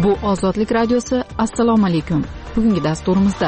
Bu Ozodlik radiosi. Assalomu alaykum. Bugungi dasturimizda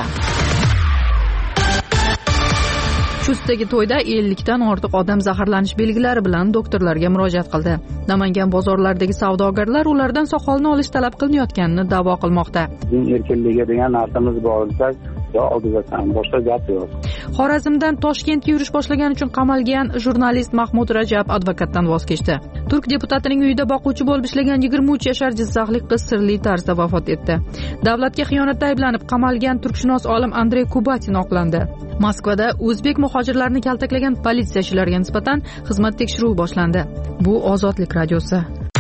Chustdagi to'yda 50 dan ortiq odam zaharlanish belgilari bilan doktorlarga murojaat qildi. Namangan bozorlaridagi savdogarlar ulardan soqolni olish talab qilinayotganini da'vo qilmoqda. Erkinligiga degan narsamiz bor, oldizasan, boshqa gap yo'q. Xorazmdan Toshkentga yurish boshlagani uchun qamalgan jurnalist Mahmud Rajab advokatdan voz kechdi. Turk deputatining uyida boquvchi bo'lib ishlagan 23 yashar jizzaxlik qiz sirli tarzda vafot etdi. Davlatga xiyonatda ayblanib qamalgan turkshunos olim Andrey Kubatin oqlandi. Moskvada o'zbek muhojirlarni kaltaklagan politsiyachilarga nisbatan xizmat tekshiruvi boshlandi. Bu Ozodlik radiosi.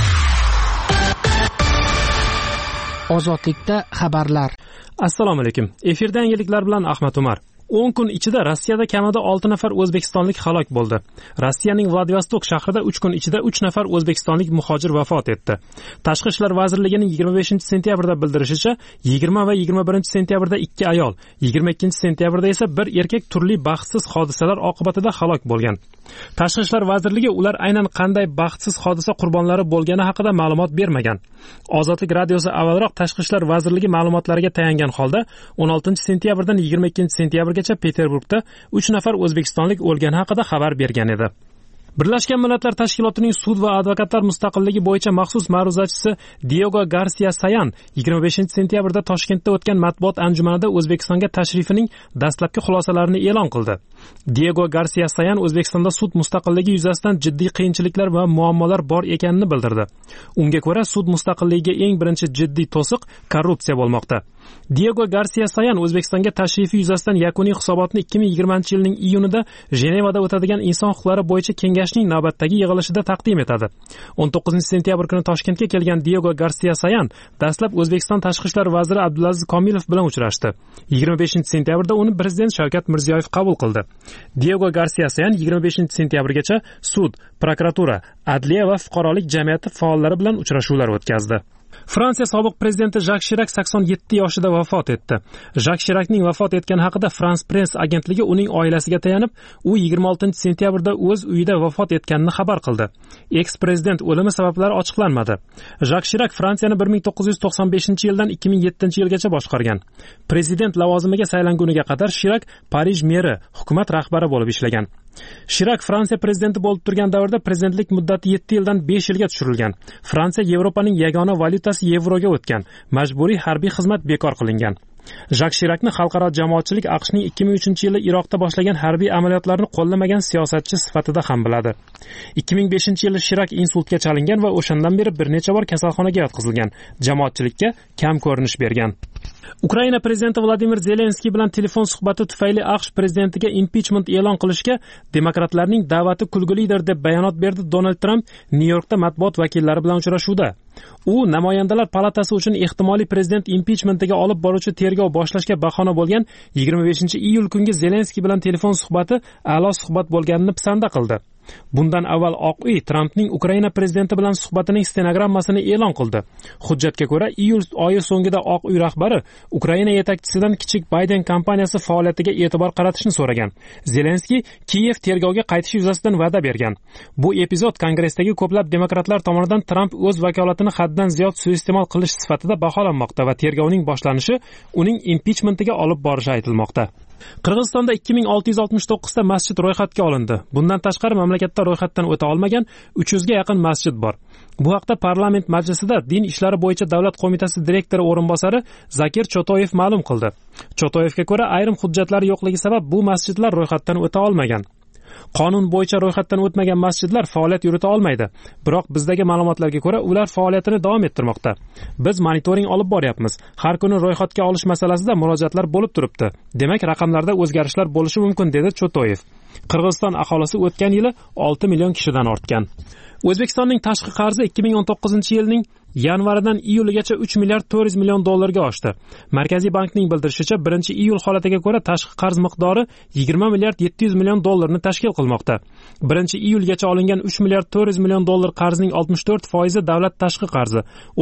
Ozodlikda xabarlar. Assalomu alaykum. Efirda yangiliklar bilan Ahmad Umar. 10 kun ichida Rossiyada kamida 6 nafar o'zbekistonlik halok bo'ldi. Rossiyaning Vladivostok shahrida 3 kun ichida 3 nafar o'zbekistonlik muhojir vafot etdi. Tashqi ishlar vazirligining 25-sentyabrda bildirishicha, 20 va 21-sentyabrda 2 ayol, 22-sentyabrda esa bir erkak turli baxtsiz hodisalar oqibatida halok bo'lgan. Tashqi ishlar vazirligi ular aynan qanday baxtsiz hodisa qurbonlari bo'lgani haqida ma'lumot bermagan. Ozodlik radiosi avvalroq Tashqi ishlar vazirligi ma'lumotlariga tayangan holda 16-sentyabrdan 22-sentyabrgacha Peterburgda 3 nafar o'zbekistonlik o'lgani haqida xabar bergan edi. Birlashgan Millatlar Tashkilotining sud va advokatlar mustaqilligi bo'yicha maxsus ma'ruzachisi Diego Garcia Sayan 25-sentyabrda Toshkentda o'tgan matbuot anjumanida O'zbekistonga tashrifining dastlabki xulosalarini e'lon qildi. Diego Garcia Sayan O'zbekistonda sud mustaqilligi yuzasidan jiddiy qiyinchiliklar va muammolar bor ekanini bildirdi. Unga ko'ra, sud mustaqilligiga eng birinchi jiddiy to'siq korrupsiya bo'lmoqda. Diego Garcia Sayan O'zbekistonga tashrifi yuzasidan yakuniy hisobotni 2020-yilning iyunida Jenevada o'tadigan inson huquqlari bo'yicha kengashning navbatdagi yig'ilishida taqdim etadi. 19-sentyabr kuni Toshkentga kelgan Diego Garcia Sayan dastlab O'zbekiston tashqi ishlar vaziri Abdulaziz Komilov bilan uchrashdi. 25-sentyabrda uni prezident Shavkat Mirziyoyev qabul qildi. Diego Garcia Sayan 25-sentyabrgacha sud, prokuratura, adliya va fuqarolik jamiyati faollari bilan uchrashuvlar o'tkazdi. Fransiya sobiq prezidenti Jak Shirak 87 yoshida vafot etdi. Jak Shirakning vafot etgani haqida France Press agentligi uning oilasiga tayanib, u 26-sentyabrda o'z uyida vafot etganini xabar qildi. Eks-prezident o'limi sabablari ochiqlanmadi. Jak Shirak Fransiyani 1995-yildan 2007-yilgacha boshqargan. Prezident lavozimiga saylanguniga qadar Shirak Parij meri, hukumat rahbari bo'lib ishlagan. Shirak Fransiya prezidenti bo'lib turgan davrda prezidentlik muddati 7 yildan 5 yilga tushirilgan. Fransiya Yevropaning yagona valyutasi yevroga o'tgan. Majburiy harbiy xizmat bekor qilingan. Jak Shirakni xalqaro jamoatchilik AQShning 2003-yili Iroqda boshlagan harbiy amaliyotlarni qo'llamagan siyosatchi sifatida ham biladi. 2005-yili Shirak insultga chalingan va o'shandan beri bir necha bor kasalxonaga yotqizilgan. Jamoatchilikka kam ko'rinish bergan. Ukraina prezidenti Vladimir Zelenskiy bilan telefon suhbati tufayli AQSh prezidentiga impichment e'lon qilishga demokratlarning da'vati kulgulidir deb bayonot berdi Donald Trump Nyu-Yorkda matbuot vakillari bilan uchrashuvda. U namoyandalar palatasi uchun ehtimoliy prezident impichmentiga olib boruvchi tergov boshlashga bahona bo'lgan 25-iyul kungi Zelenskiy bilan telefon suhbati a'lo suhbat bo'lganini pisanda qildi. Bundan avval Oq uy Trampning Ukraina prezidenti bilan suhbatining stenogrammasini e'lon qildi. Hujjatga ko'ra, iyul oyi so'ngida Oq uy rahbari Ukraina yetakchisidan kichik Bayden kompaniyasi faoliyatiga e'tibor qaratishni so'ragan. Zelenskiy Kiyev tergovga qaytishi yuzasidan va'da bergan. Bu epizod Kongressdagi ko'plab demokratlar tomonidan Tramp o'z vakolatini haddan ziyod suiiste'mol qilish sifatida baholanmoqda va tergovning boshlanishi uning impichmentiga olib borishi aytilmoqda. Qirg'izistonda 2669 ta masjid ro'yxatga olindi. Bundan tashqari mamlakatda ro'yxatdan o'ta olmagan 300 ga yaqin masjid bor. Bu haqda parlament majlisida Din ishlari bo'yicha davlat qo'mitasi direktori o'rinbosari Zakir Chotoyev ma'lum qildi. Chotoyevga ko'ra, ayrim hujjatlar yo'qligi sabab bu masjidlar ro'yxatdan o'ta olmagan. Qonun bo'yicha ro'yxatdan o'tmagan masjidlar faoliyat yurita olmaydi. Biroq bizdagi ma'lumotlarga ko'ra, ular faoliyatini davom ettirmoqda. Biz monitoring olib boryapmiz. Har kuni ro'yxatga olish masalasida murojaatlar bo'lib turibdi. Demak, raqamlarda o'zgarishlar bo'lishi mumkin, dedi Chotoyev. Qirg'iziston aholisi o'tgan yili 6 million kishidan ortgan. O'zbekistonning tashqi qarzi 2019-yilning yanvaridan iyuligacha 3 milliard 400 million dollarga oshdi. Markaziy bankning bildirishicha, 1-iyul holatiga ko'ra tashqi qarz miqdori 20 milliard 700 million dollarni tashkil qilmoqda. 1-iyulgacha olingan 3 milliard 400 million dollar qarzning 64% davlat tashqi qarzi,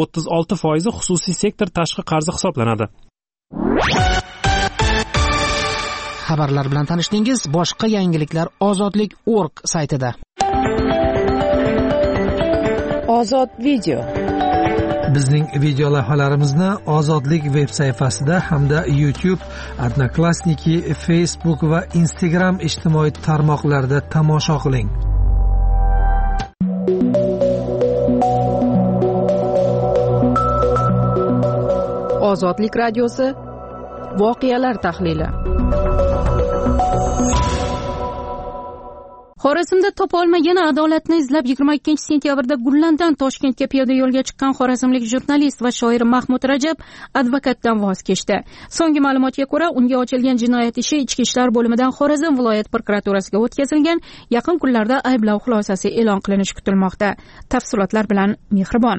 36% xususiy sektor tashqi qarzi hisoblanadi. Xabarlar bilan tanishdingiz. Boshqa yangiliklar ozodlik.org saytida. Ozod video. Bizning video lavhalarimizni Ozodlik veb sayfasida hamda YouTube, Odnoklassniki, Facebook va Instagram ijtimoiy tarmoqlarida tomosha qiling. Ozodlik radiosi voqealar tahlili. Xorazmda topa olmagan adolatni izlab 22-sentyabrda Gullandan Toshkentga piyoda yo'lga chiqqan xorazmlik jurnalist va shoir Mahmud Rajab advokatdan voz kechdi. So'nggi ma'lumotga ko'ra, unga ochilgan jinoyat ishi Ichki ishlar bo'limidan Xorazm viloyat prokuraturasiga o'tkazilgan. Yaqin kunlarda ayblov xulosasi e'lon qilinishi kutilmoqda. Tafsilotlar bilan Mehribon.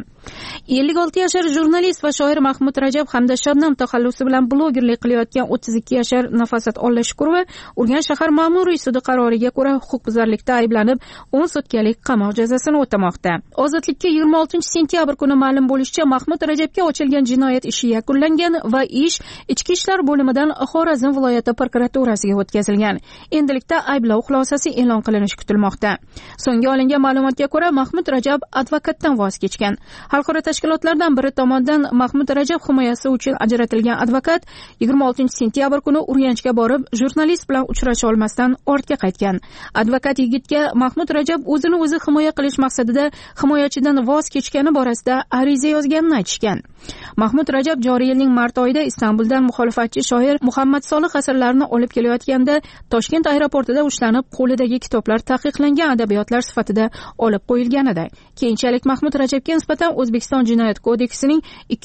56 yashar jurnalist va shoir Mahmud Rajab hamda Shabnam taxallusi bilan blogerlik qilayotgan 32 yashar Nafosat Ollashkurova Urganch shahar ma'muriy sudi qaroriga ko'ra huquqbuzarlikda ayblanib 10 sutkalik qamoq jazosini o'tamoqda. Ozodlikka 26-sentyabr kuni ma'lum bo'lishicha, Mahmud Rajabga ochilgan jinoyat ishi yakunlangan va ish Ichki ishlar bo'limidan Xorazm viloyati prokuraturasiga o'tkazilgan. Endilikda ayblov xulosasi e'lon qilinishi kutilmoqda. So'nggi olingan ma'lumotga ko'ra, Mahmud Rajab advokatdan voz kechgan. Xalqaro tashkilotlardan biri tomonidan Mahmud Rajab himoyasi uchun ajratilgan advokat 26-sentyabr kuni Urganchga borib, jurnalist bilan uchrasha olmasdan ortga qaytgan. Advokat yigitga Mahmud Rajab o'zini o'zi himoya qilish maqsadida himoyachidan voz kechgani borasida ariza yozganini aytishgan. Mahmud Rajab joriy yilning mart oyida Istanbuldan muxolifatchi shoir Muhammad Solih asarlarini olib kelayotganda Toshkent aeroportida ushlanib, qo'lidagi kitoblar taqiqlangan adabiyotlar sifatida olib qo'yilgan edi. Keyinchalik Mahmud Rajabga nisbatan O'zbekiston Jinoyat kodeksining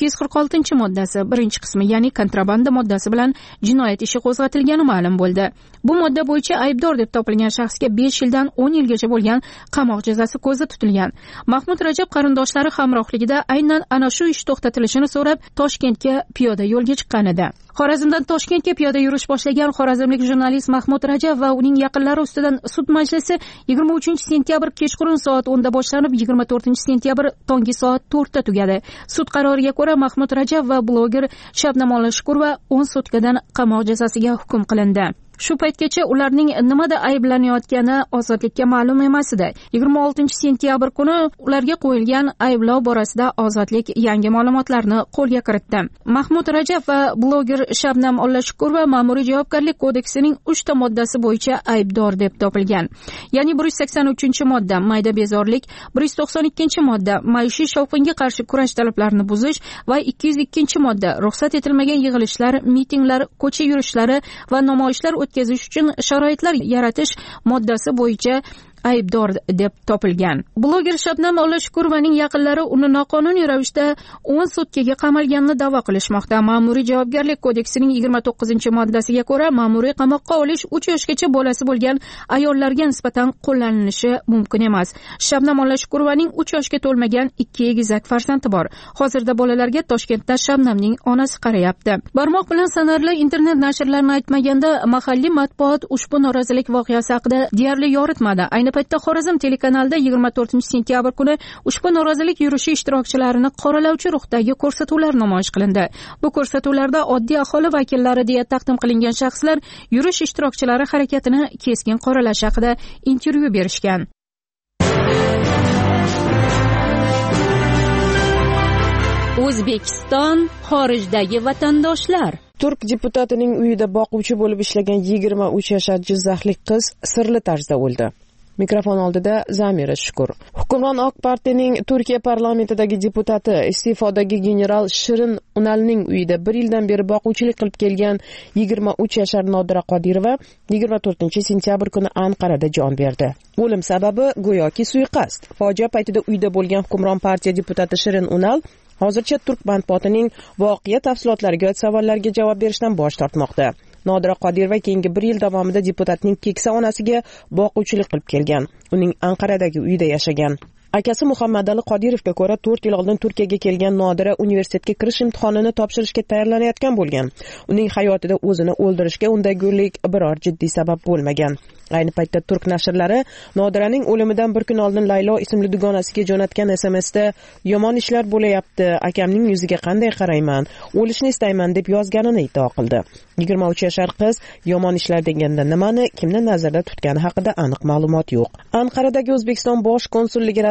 246-moddasi 1-qismi, ya'ni kontrabanda moddasi bilan jinoyat ishi qo'zg'atilgani ma'lum bo'ldi. Bu modda bo'yicha aybdor deb topilgan shaxsga 5 yildan 10 yilgacha bo'lgan qamoq jazosi ko'zda tutilgan. Mahmud Rajab qarindoshlari hamrohligida aynan ana shu ish to'xtatilishini so'rab Toshkentga piyoda yo'lga chiqqan edi. Xorazmdan Toshkentga piyoda yurish boshlagan xorazmlik jurnalist Mahmud Rajab va uning yaqinlari ustidan sud majlisi 23-sentyabr kechqurun soat 10 da boshlanib, 24-sentyabr tongi soat 4 da tugadi. Sud qaroriga ko'ra Mahmud Rajab va bloger Shabnam Ollashkurova 10 sutkadan qamoq jazosiga hukm qilindi. Shu paytgacha ularning nimada ayblanayotgani ozodlikka ma'lum emas edi. 26-sentyabr kuni ularga qo'yilgan ayblov borasida ozodlik yangi ma'lumotlarni qo'lga kiritdi. Mahmud Rajab va bloger Shabnam Ollashkurova ma'muriy javobgarlik kodeksining 3 ta moddasi bo'yicha aybdor deb topilgan. Ya'ni 183-modda mayda bezorlik, 192-modda maishiy shovqinga qarshi kurash talablarini buzish va 202-modda ruxsat etilmagan yig'ilishlar, mitinglar, ko'cha yurishlari va namoyishlar o'tkazish uchun sharoitlar yaratish moddasi bo'yicha aybdor deb topilgan. Bloger Shabnam Ollashkurovaning yaqinlari uni noqonuniy ravishda 10 sutkaga qamalganini da'vo qilishmoqda. Ma'muriy javobgarlik kodeksining 29-moddasiga ko'ra, ma'muriy qamoqqa olish 3 yoshgacha bolasi bo'lgan ayollarga nisbatan qo'llanilishi mumkin emas. Shabnam Ollashkurovaning 3 yoshga to'lmagan 2 egizak farzandi bor. Hozirda bolalarga Toshkentda Shabnamning onasi qarayapti. Barmoq bilan sanarli internet nashrlarini aytmaganda, mahalliy matbuot ushbu norozilik voqeasi haqida deyarli yoritmadi. Ayni paytda Xorazm telekanalida 24-sentyabr kuni ushbu norozilik yurishi ishtirokchilarini qoralovchi ruhdagi ko'rsatuvlar namoyish qilindi. Bu ko'rsatuvlarda oddiy aholi vakillari deya taqdim qilingan shaxslar yurish ishtirokchilari harakatini keskin qoralash haqida intervyu berishgan. O'zbekiston xorijdagi vatandoshlar. Turk deputatining uyida boquvchi bo'lib ishlagan 23 yashar jizzaxlik qiz sirli tarzda o'ldi. Mikrofon oldida Zamira Shukur. Hukmron Oq partiyaning Turkiya parlamentidagi deputati, iste'fodagi general Shirin Unalning uyida 1 yildan beri boquvchilik qilib kelgan 23 yashar Nodira Qodirova 24-sentyabr kuni Anqarada jon berdi. O'lim sababi go'yoki suiqasd. Fojia paytida uyda bo'lgan hukmron partiya deputati Shirin Unal hozircha Turk matbuotining voqea tafsilotlariga savollarga javob berishdan bosh tortmoqda. Nodira Qodirova keyingi 1 yil davomida deputatning keksa onasiga boquvchilik qilib kelgan. Uning Anqaradagi uyida yashagan. Akasi Muhammadali Qodirovga ko'ra 4 yil oldin Turkiyaga kelgan Nodira universitetga kirish imtihonini topshirishga tayyorlanayotgan bo'lgan. Uning hayotida o'zini o'ldirishga undagulik biror jiddiy sabab bo'lmagan. Ayni paytda Turk nashrlari Nodiraning o'limidan 1 kun oldin Laylo ismli dugonasiga jo'natgan SMSda "Yomon ishlar bo'layapti, akamning yuziga qanday qarayman, o'lishni istayman" deb yozganini iddao qildi. 23 yashar qiz yomon ishlar deganda nimani, kimni nazarda tutgani haqida aniq ma'lumot yo'q. Anqaradagi O'zbekiston bosh konsulligi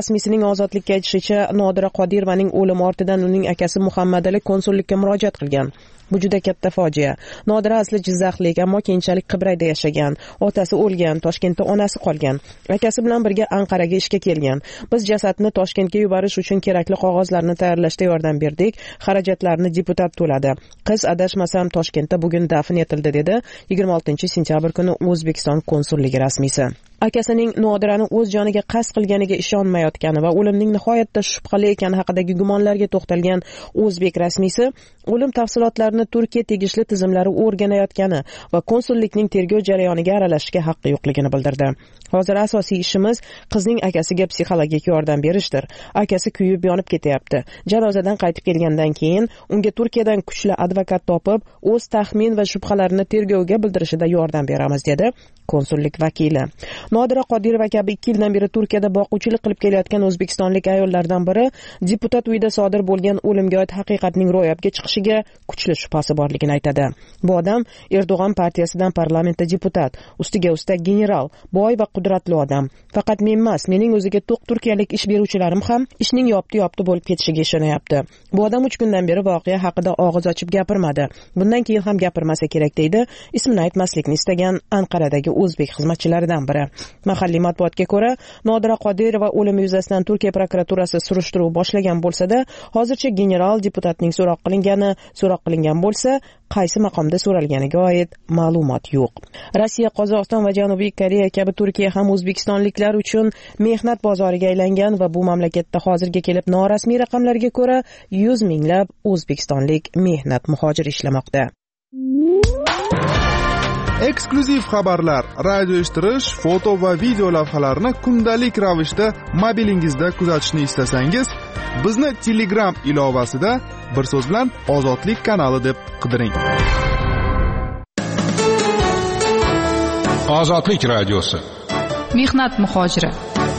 rasmiysining ozodlikka aytishicha, Nodira Qodirovaning o'limi ortidan uning akasi Muhammadali konsullikka murojaat qilgan. Bu juda katta fojia. Nodira asli Jizzaxlik, ammo keyinchalik Qibrayda yashagan. Otasi o'lgan, Toshkentda onasi qolgan. Akasi bilan birga Anqaraga ishga kelgan. Biz jasadni Toshkentga yuborish uchun kerakli qog'ozlarni tayyorlashda yordam berdik. Xarajatlarni deputat to'ladi. Qiz adashmasam Toshkentda bugun dafn etildi, dedi 26-sentyabr kuni O'zbekiston konsulligi rasmiysi. Akasining Nodirani o'z joniga qasd qilganiga ishonmayotgani va o'limning nihoyatda shubhali ekani haqidagi gumonlarga to'xtalgan o'zbek rasmiysi o'lim tafsilotlarini Turkiya tegishli tizimlari o'rganayotgani va konsullikning tergov jarayoniga aralashishga haqqi yo'qligini bildirdi. Hozir asosiy ishimiz qizning akasiga psixologik yordam berishdir. Akasi kuyib yonib ketyapti. Janozadan qaytib kelgandan keyin unga Turkiyadan kuchli advokat topib, o'z taxmin va shubhalarini tergovga bildirishida yordam beramiz, dedi konsullik vakili. Nodira Qodirova kabi 2 yildan beri Turkiyada boquvchilik qilib kelayotgan o'zbekistonlik ayollardan biri deputat uyida sodir bo'lgan o'limga oid haqiqatning ro'yobga chiqishiga kuchli shubhasi borligini aytadi. Bu odam Erdo'g'an partiyasidan parlamentda deputat, ustiga ustak general, boy va qudratli odam. Faqat men emas, mening o'ziga to'q turkiyalik ish beruvchilarim ham ishning yopti bo'lib ketishiga ishonyapti. Bu odam 3 kundan beri voqea haqida og'iz ochib gapirmadi. Bundan keyin ham gapirmasa kerak, deydi ismini aytmaslikni istagan Anqaradagi o'zbek xizmatchilaridan biri. Mahalliy matbuotga ko'ra, Nodira Qodirova o'limi yuzasidan Turkiya prokuraturasi surishtiruv boshlagan bo'lsa-da, hozircha general deputatning so'roq qilingan bo'lsa, qaysi maqomda so'ralganiga oid ma'lumot yo'q. Rossiya, Qozog'iston va Janubiy Koreya kabi Turkiya ham o'zbekistonliklar uchun mehnat bozoriga aylangan va bu mamlakatda hozirga kelib norasmiy raqamlarga ko'ra 100 minglab o'zbekistonlik mehnat muhojir ishlamoqda. Eksklyuziv xabarlar, radio eshittirish, foto va video lavhalarni kundalik ravishda mobilingizda kuzatishni istasangiz, bizni Telegram ilovasida bir so'z bilan Ozodlik kanali deb qidiring. Ozodlik radiosi. Mehnat muhojiri.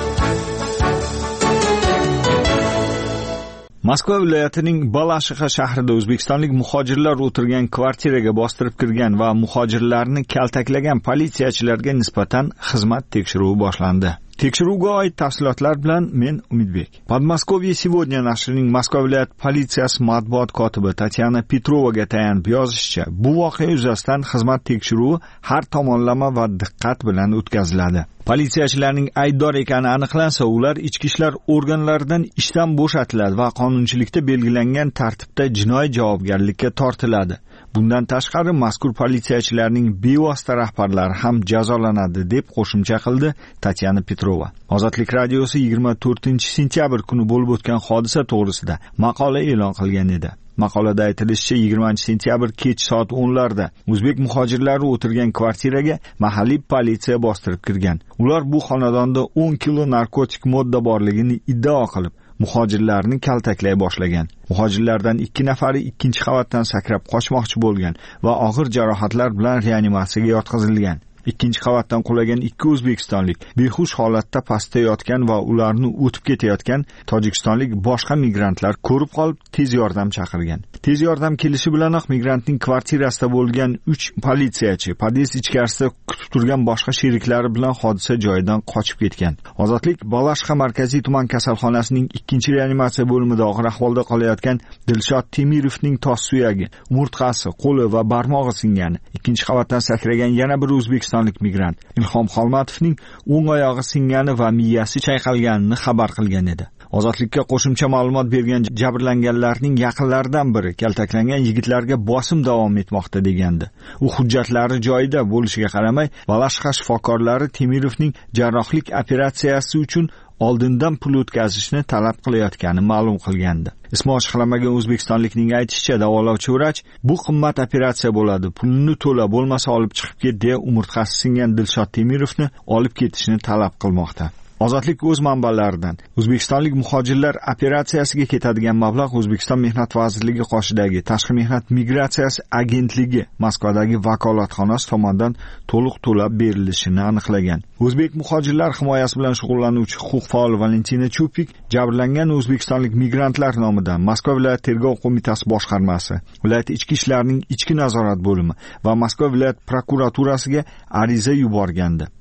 Moskva viloyatining Balashixha shahrida o'zbekistonlik muhojirlar o'tirgan kvartiraga bostirib kirgan va muhojirlarni kaltaklagan politsiyachilarga nisbatan xizmat tekshiruvi boshlandi. Tekshiruvga oid tafsilotlar bilan men Umidbek. Podmoskvye сегодня nashrining Moskva viloyat politsiyasi matbuot kotibi Tatyana Petrovaga tayanib yozishicha, bu voqea yuzasidan xizmat tekshiruvi har tomonlama va diqqat bilan o'tkaziladi. Politsiyachilarning aybdor ekani aniqlansa, ular ichki ishlar organlaridan ishdan bo'shatiladi va qonunchilikda belgilangan tartibda jinoiy javobgarlikka tortiladi. Bundan tashqari mazkur politsiyachilarning bevosita rahbarlari ham jazolanadi, deb qo'shimcha qildi Tatyana Petrova. Ozodlik radiosi 24-sentyabr kuni bo'lib o'tgan hodisa to'g'risida maqola e'lon qilgan edi. Maqolada aytilishicha, 20-sentyabr kech soat 10larda o'zbek muhojirlari o'tirgan kvartiraga mahalliy politsiya bostirib kirgan. Ular bu xonadonda 10 kilo narkotik modda borligini iddao qilib, muhojirlarni kaltaklay boshlagan. Muhojirlardan 2 nafari 2-qavatdan sakrab qochmoqchi bo'lgan va og'ir jarohatlar bilan reanimatsiyaga yotqizilgan. 2-qavatdan qulagan 2 o'zbekistonlik behush holatda pastda yotgan va ularni o'tib ketayotgan tojikistonlik boshqa migrantlar ko'rib qolib tez yordam chaqirgan. Tez yordam kelishi bilanoq migrantning kvartirasida bo'lgan 3 politsiyachi pod'ezd ichkarisida kutib turgan boshqa sheriklari bilan hodisa joyidan qochib ketgan. Ozodlik Balashixha markaziy tuman kasalxonasining 2-reanimatsiya bo'limida og'ir ahvolda qolayotgan Dilshod Temirovning tos suyagi, umurtqasi, qo'li va barmog'i singani. 2-qavatdan sakragan yana bir o'zbekistonlik migrant Ilhom Xolmatovning o'ng oyog'i singani va miyasi chayqalganini xabar qilgan edi. Ozodlikka qo'shimcha ma'lumot bergan jabrlanganlarning yaqinlaridan biri kaltaklangan yigitlarga bosim davom etmoqda degandi. U hujjatlari joyida bo'lishiga qaramay, Balashixha shifokorlari Temirovning jarrohlik operatsiyasi uchun oldindan pul o'tkazishni talab qilayotganini ma'lum qilgandi. Ismi ochiqlanmagan o'zbekistonlikning aytishicha, davolovchi vrach bu qimmat operatsiya bo'ladi, pulni to'la, bo'lmasa olib chiqib ket, deya umurtqasi singan Dilshod Temirovni olib ketishni talab qilmoqda. Ozodlik o'z manbalaridan o'zbekistonlik muhojirlar operatsiyasiga ketadigan mablag' O'zbekiston Mehnat vazirligi qoshidagi Tashqi mehnat migratsiyasi agentligi Moskvadagi vakolatxonasi tomonidan to'liq to'lab berilishini aniqlagan. O'zbek muhojirlar himoyasi bilan shug'ullanuvchi huquq faoli Valentina Chupik jabrlangan o'zbekistonlik migrantlar nomidan Moskva viloyat tergov qo'mitasi boshqarmasi, viloyat ichki ishlarning ichki nazorat bo'limi va Moskva viloyat prokuraturasiga ariza yuborgandi.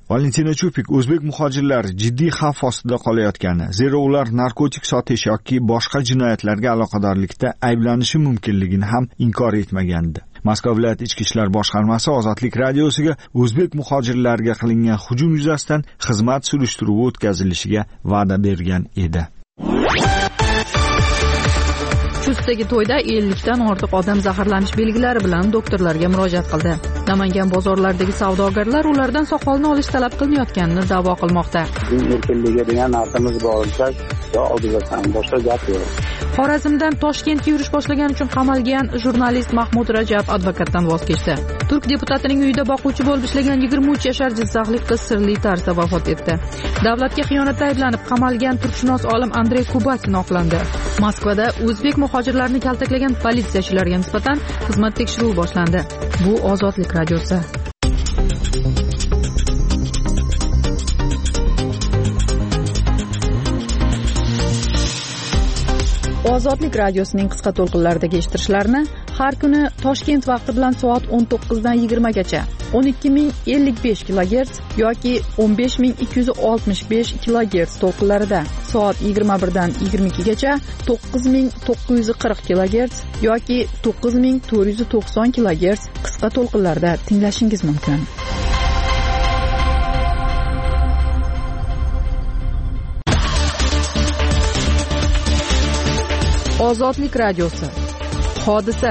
Valentina Chupik o'zbek muhojirlari jiddiy xavf ostida qolayotgani, zero ular narkotik sotish yoki boshqa jinoyatlarga aloqadorlikda ayblanishi mumkinligini ham inkor etmagandi. Moskva viloyat ichki ishlar boshqarmasi Ozodlik radiosiga o'zbek muhojirlarga qilingan hujum yuzasidan xizmat surishtiruvi o'tkazilishiga va'da bergan edi. Chustdagi to'yda 50 dan ortiq odam zaharlanish belgilari bilan doktorlarga murojaat qildi. Namangan bozorlaridagi savdogarlar ulardan soqolni olish talab qilinayotganini da'vo qilmoqda. Erkinligiga degan narsamiz bor, oldizdan boshqa gap yo'q. Xorazmdan Toshkentga yurish boshlagani uchun qamalgan jurnalist Mahmud Rajab advokatdan voz kechdi. Turk deputatining uyida boquvchi bo'lib ishlagan 23 yashar jizzaxlik qiz sirli tarzda vafot etdi. Davlatga xiyonatda ayblanib qamalgan turkshunos olim Andrey Kubatin oqlandi. Moskvada o'zbek muhojirlarni kaltaklagan politsiyachilarga nisbatan xizmat tekshiruvi boshlandi. Bu Ozodlik radiosi. Ozodlik radiosining qisqa to'lqinlaridagi eshittirishlarni har kuni Toshkent vaqti bilan soat 19 dan 20 gacha 12055 kHz yoki 15265 kHz to'lqinlarida, soat 21 dan 22 gacha 9940 kHz yoki 9490 kHz qisqa to'lqinlarda tinglashingiz mumkin. Ozodlik radiosi. Hodisa.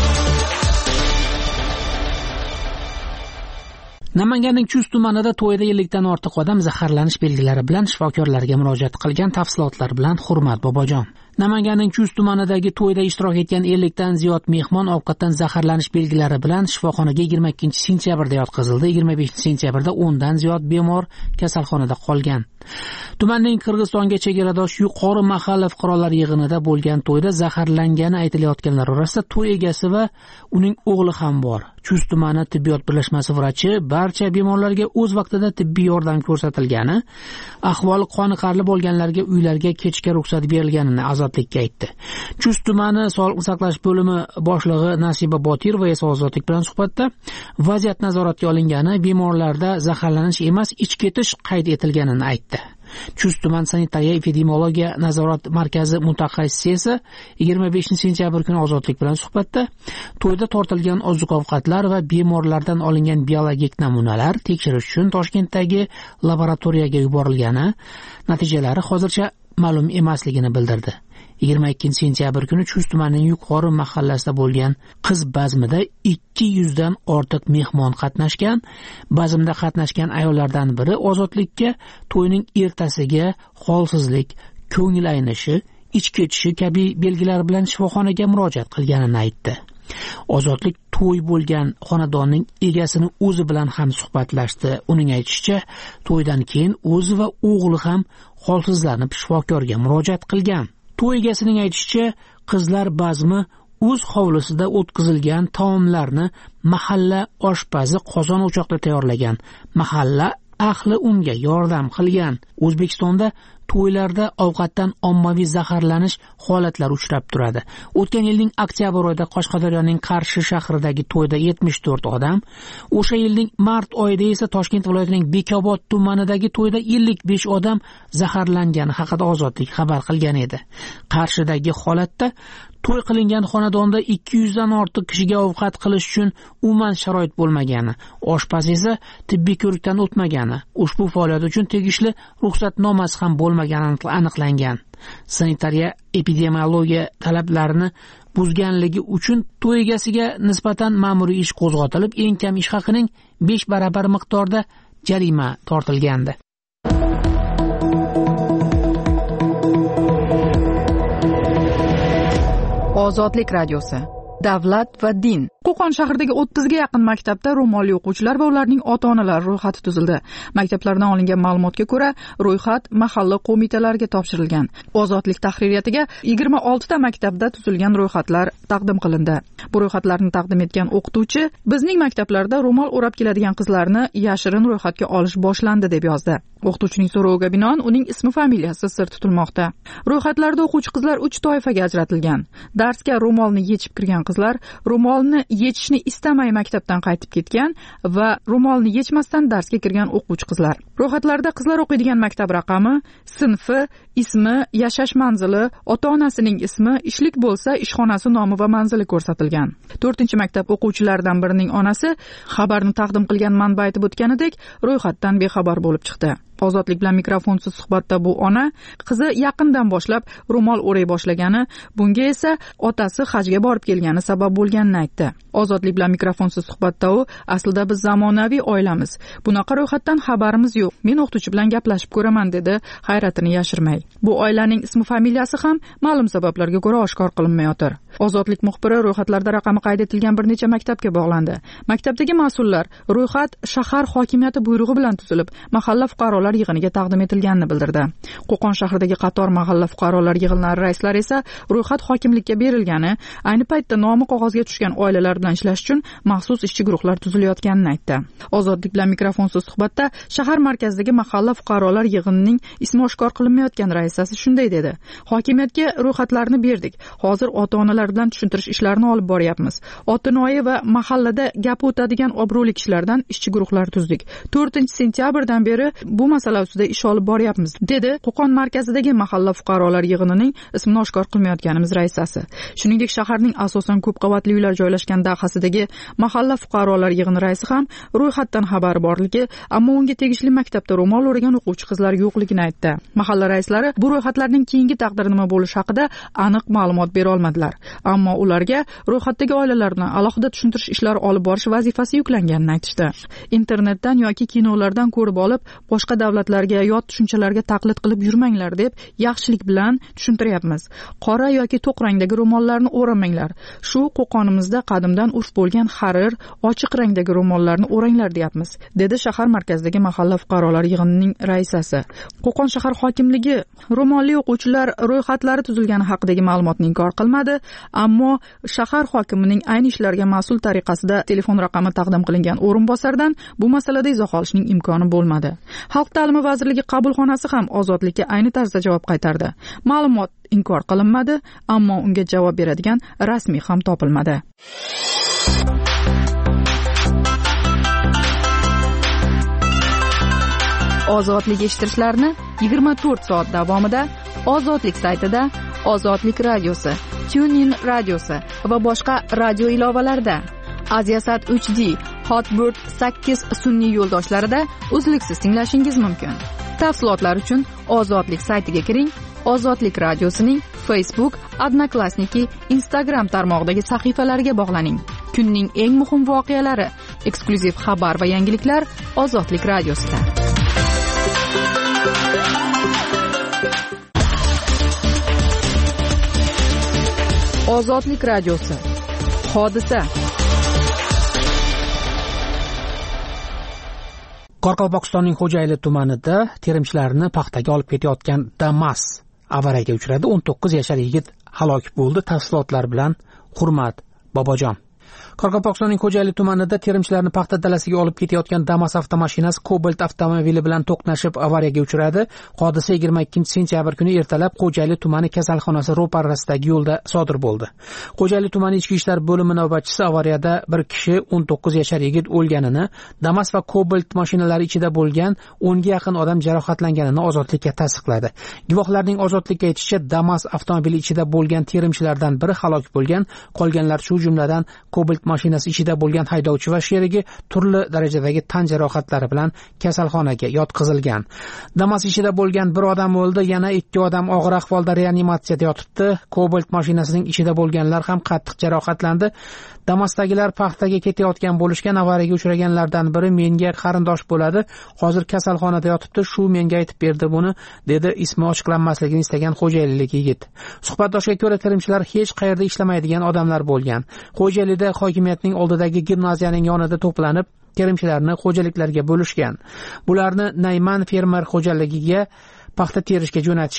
Namanganning Chust tumanida to'yda 50 dan ortiq odam zaharlanish belgilari bilan shifokorlarga murojaat qilgan. Tafsilotlar bilan Hurmat Bobojon. Namanganning Chust tumanidagi to'yda ishtirok etgan 50 dan ziyod mehmon ovqatdan zaharlanish belgilari bilan shifoxonaga 22-sentyabrda yotqizildi. 25-sentyabrda 10 dan ziyod bemor kasalxonada qolgan. Tumanning Qirg'izistonga chegaradosh yuqori mahalla fuqarolar yig'inida bo'lgan to'yda zaharlangani aytilayotganlar orasida to'y egasi va uning o'g'li ham bor. Chust tumani tibbiyot birlashmasi vrachi barcha bemorlarga o'z vaqtida tibbiy yordam ko'rsatilgani, ahvoli qoniqarli bo'lganlarga uylarga ketishga ruxsat berilganini Ozodlikka aytdi. Chust tumani sog'liqni saqlash bo'limi boshlig'i Nasiba Botirova esa Ozodlik bilan suhbatda vaziyat nazoratga olingani, bemorlarda zaharlanish emas, ich ketish qayd etilganini aytdi. Chust tuman sanitariya epidemiologiya nazorat markazi mutaxassisi esa 25-sentyabr kuni Ozodlik bilan suhbatda to'yda tortilgan oziq-ovqatlar va bemorlardan olingan biologik namunalar tekshirish uchun Toshkentdagi laboratoriyaga yuborilgani, natijalari hozircha ma'lum emasligini bildirdi. 22-sentyabr kuni Chust tumanining yuqori mahallasida bo'lgan qiz bazmida 200 dan ortiq mehmon qatnashgan. Bazmda qatnashgan ayollardan biri Ozodlikka to'yning ertasiga holsizlik, ko'ngil aynishi, ich ketishi kabi belgilar bilan shifoxonaga murojaat qilganini aytdi. Ozodlik to'y bo'lgan xonadonning egasini o'zi bilan ham suhbatlashdi. Uning aytishicha, to'ydan keyin o'zi va o'g'li ham holsizlanib shifokorga murojaat qilgan. To'y egasining aytishicha, qizlar bazmi o'z hovlisida o'tkazilgan taomlarni mahalla oshpazi qozon o'choqda tayyorlagan. Mahalla ahli unga yordam qilgan. O'zbekistonda to'ylarda ovqatdan ommaviy zaharlanish holatlari uchrab turadi. O'tgan yilning oktyabr oyida Qashqadaryoning Qarshi shahridagi to'yda 74 odam, o'sha yilning mart oyida esa Toshkent viloyatining Bekobod tumanidagi to'yda 55 odam zaharlangani haqida Ozodlik xabar qilgan edi. Qarshidagi holatda to'y qilingan xonadonda 200 dan ortiq kishiga ovqat qilish uchun umuman sharoit bo'lmagani, oshpaz esa tibbiy ko'rikdan o'tmagani, ushbu faoliyat uchun tegishli ruxsatnomasi ham bo'lmagani aniqlangan. Sanitariya epidemiologiya talablarini buzganligi uchun to'y egasiga nisbatan ma'muriy ish qo'zg'atilib, eng kam ish haqining 5 barobar miqdorda jarima tortilgandi. Ozodlik radiosi. Davlat va din. Qo'qon shahridagi 30 ga yaqin maktabda ro'molli o'quvchilar va ularning ota-onalari ro'yxati tuzildi. Maktablardan olingan ma'lumotga ko'ra, ro'yxat mahalla qo'mitalariga topshirilgan. Ozodlik tahririyatiga 26 ta maktabda tuzilgan ro'yxatlar taqdim qilindi. Bu ro'yxatlarni taqdim etgan o'qituvchi, bizning maktablarda ro'mol o'rab keladigan qizlarni yashirin ro'yxatga olish boshlandi deb yozdi. O'qituvchining so'roviga binoan uning ismi familiyasi sir tutilmoqda. Ro'yxatlarda o'quvchi qizlar 3 toifaga ajratilgan. Darsga ro'molni yechib kirgan qizlar, ro'molni yechishni istamay maktabdan qaytib ketgan va ro'molni yechmasdan darsga kirgan o'quvchi qizlar. Ro'yxatlarda qizlar o'qiydigan maktab raqami, sinfi, ismi, yashash manzili, ota-onasining ismi, ishlik bo'lsa ishxonasi nomi va manzili ko'rsatilgan. 4-maktab o'quvchilaridan birining onasi xabarni taqdim qilgan manba aytib o'tganidek, ro'yxatdan bexabar bo'lib chiqdi. Ozodlik bilan mikrofonsiz suhbatda bu ona qizi yaqindan boshlab ro'mol o'ray boshlagani, bunga esa otasi hajga borib kelgani sabab bo'lganini aytdi. Ozodlik bilan mikrofonsiz suhbatda u aslida biz zamonaviy oilamiz. Bunaqa ro'yxatdan xabarimiz yo'q. Men o'qituvchi bilan gaplashib ko'raman dedi, hayratini yashirmay. Bu oilaning ismi familiyasi ham ma'lum sabablarga ko'ra oshkor qilinmayotir. Ozodlik muxbiri ro'yxatlarda raqami qayd etilgan bir necha maktabga bog'landi. Maktabdagi mas'ullar ro'yxat shahar hokimiyati buyrug'i bilan tuzilib, mahalla fuqarolar yig'iniga taqdim etilganini bildirdi. Qo'qon shahridagi qator mahalla fuqarolar yig'inlari raislari esa ro'yxat hokimlikka berilgani, ayni paytda nomi qog'ozga tushgan oilalar bilan ishlash uchun maxsus ishchi guruhlar tuzilayotganini aytdi. Ozodlik bilan mikrofonsiz suhbatda shahar markazidagi mahalla fuqarolar yig'inining ismi oshkor qilinmayotgan raisasi shunday dedi: "Hokimiyatga ro'yxatlarni berdik. Hozir ota-onalar bilan tushuntirish ishlarini olib boryapmiz. Otinoyi va mahallada gap o'tadigan obro'li kishilardan ishchi guruhlar tuzdik. 4-sentyabrdan beri bu masala ustida ish olib boryapmiz", dedi Qo'qon markazidagi mahalla fuqarolar yig'inining ismini oshkor qilmayotganimiz raisasi. Shuningdek, shaharning asosan ko'p qavatli uylar joylashgan dahasidagi mahalla fuqarolar yig'ini raisi ham ro'yxatdan xabari borligi, ammo unga tegishli maktabda ro'mol o'ragan o'quvchi qizlar yo'qligini aytdi. Mahalla raislari bu ro'yxatlarning keyingi taqdiri nima bo'lishi haqida aniq ma'lumot bera olmadilar. Ammo ularga ro'yxatdagi oilalar bilan alohida tushuntirish ishlari olib borish vazifasi yuklanganini aytishdi. Internetdan yoki kinolardan ko'rib olib, boshqa davlatlarga yot tushunchalarga taqlid qilib yurmanglar deb yaxshilik bilan tushuntiryapmiz. Qora yoki to'q rangdagi ro'mollarni o'ramanglar. Shu Qo'qonimizda qadimdan urf bo'lgan harir, ochiq rangdagi ro'mollarni o'ranglar deyapmiz, dedi shahar markazidagi mahalla fuqarolar yig'inining raisasi. Qo'qon shahar hokimligi ro'molli o'quvchilar ro'yxatlari tuzilgani haqidagi ma'lumotni inkor qilmadi, ammo shahar hokimining ayni ishlarga mas'ul tariqasida telefon raqami taqdim qilingan o'rinbosardan bu masalada izoh olishning imkoni bo'lmadi. Xalq ta'limi vazirligi qabulxonasi ham Ozodlikka ayni tarzda javob qaytardi. Ma'lumot inkor qilinmadi, ammo unga javob beradigan rasmiy ham topilmadi. Ozodlik eshittirishlarni 24 soat davomida Ozodlik saytida, Ozodlik radiosi, TuneIn radiosi va boshqa radio ilovalarida, Aziasat 3D, Hotbird 8 sun'iy yo'ldoshlarida uzluksiz tinglashingiz mumkin. Tafsilotlar uchun Ozodlik saytiga kiring. Ozodlik radiosining Facebook, Odnoklassniki, Instagram tarmog'idagi sahifalariga bog'laning. Kunning eng muhim voqealari, eksklyuziv xabar va yangiliklar Ozodlik radiosida. Ozodlik radiosi. Hodisa. Qoraqalpog'istonning Xo'jayli tumanida terimchilarni paxtaga olib ketayotgan Damas avariyaga uchradi. 19 yashar yigit halok bo'ldi. Tafsilotlar bilan Hurmat Bobojon. Qoraqalpog'istonning Xo'jayli tumanida terimchilarni paxta dalasiga olib ketayotgan Damas avtomashinasi Cobalt avtomobili bilan to'qnashib avariyaga uchradi. Hodisa 22-sentyabr kuni ertalab Xo'jayli tumani kasalxonasi ro'parasidagi yo'lda sodir bo'ldi. Xo'jayli tumani ichki ishlar bo'limi navbatchisi avariyada bir kishi 19 yashar yigit o'lganini, Damas va Cobalt mashinalari ichida bo'lgan 10 ga yaqin odam jarohatlanganini Ozodlikka tasdiqladi. Guvohlarning Ozodlikka aytishicha, Damas avtomobili ichida bo'lgan terimchilardan biri halok bo'lgan, qolganlar shu jumladan Cobalt mashinasi ichida bo'lgan haydovchi va sherigi turli darajadagi tan jarohatlari bilan kasalxonaga yotqizilgan. Damas ichida bo'lgan bir odam o'ldi, yana 2 odam og'ir ahvolda reanimatsiyada yotibdi. Cobalt mashinasining ichida bo'lganlar ham qattiq jarohatlandi. Damasdagilar paxtaga ketayotgan bo'lishgan, avariyaga uchraganlardan biri menga qarindosh bo'ladi. Hozir kasalxonada yotibdi, shu menga aytib berdi buni, dedi ismi ochiqlanmasligini istagan xo'jaylilik yigit. Suhbatdoshga ko'ra, terimchilar hech qayerda ishlamaydigan odamlar bo'lgan. Xo'jaylida hokimiyatning oldidagi gimnaziyaning yonida to'planib, terimchilarni xo'jaliklarga bo'lishgan. Bularni Nayman fermer xo'jaligiga paxta terishga jo'natishgan.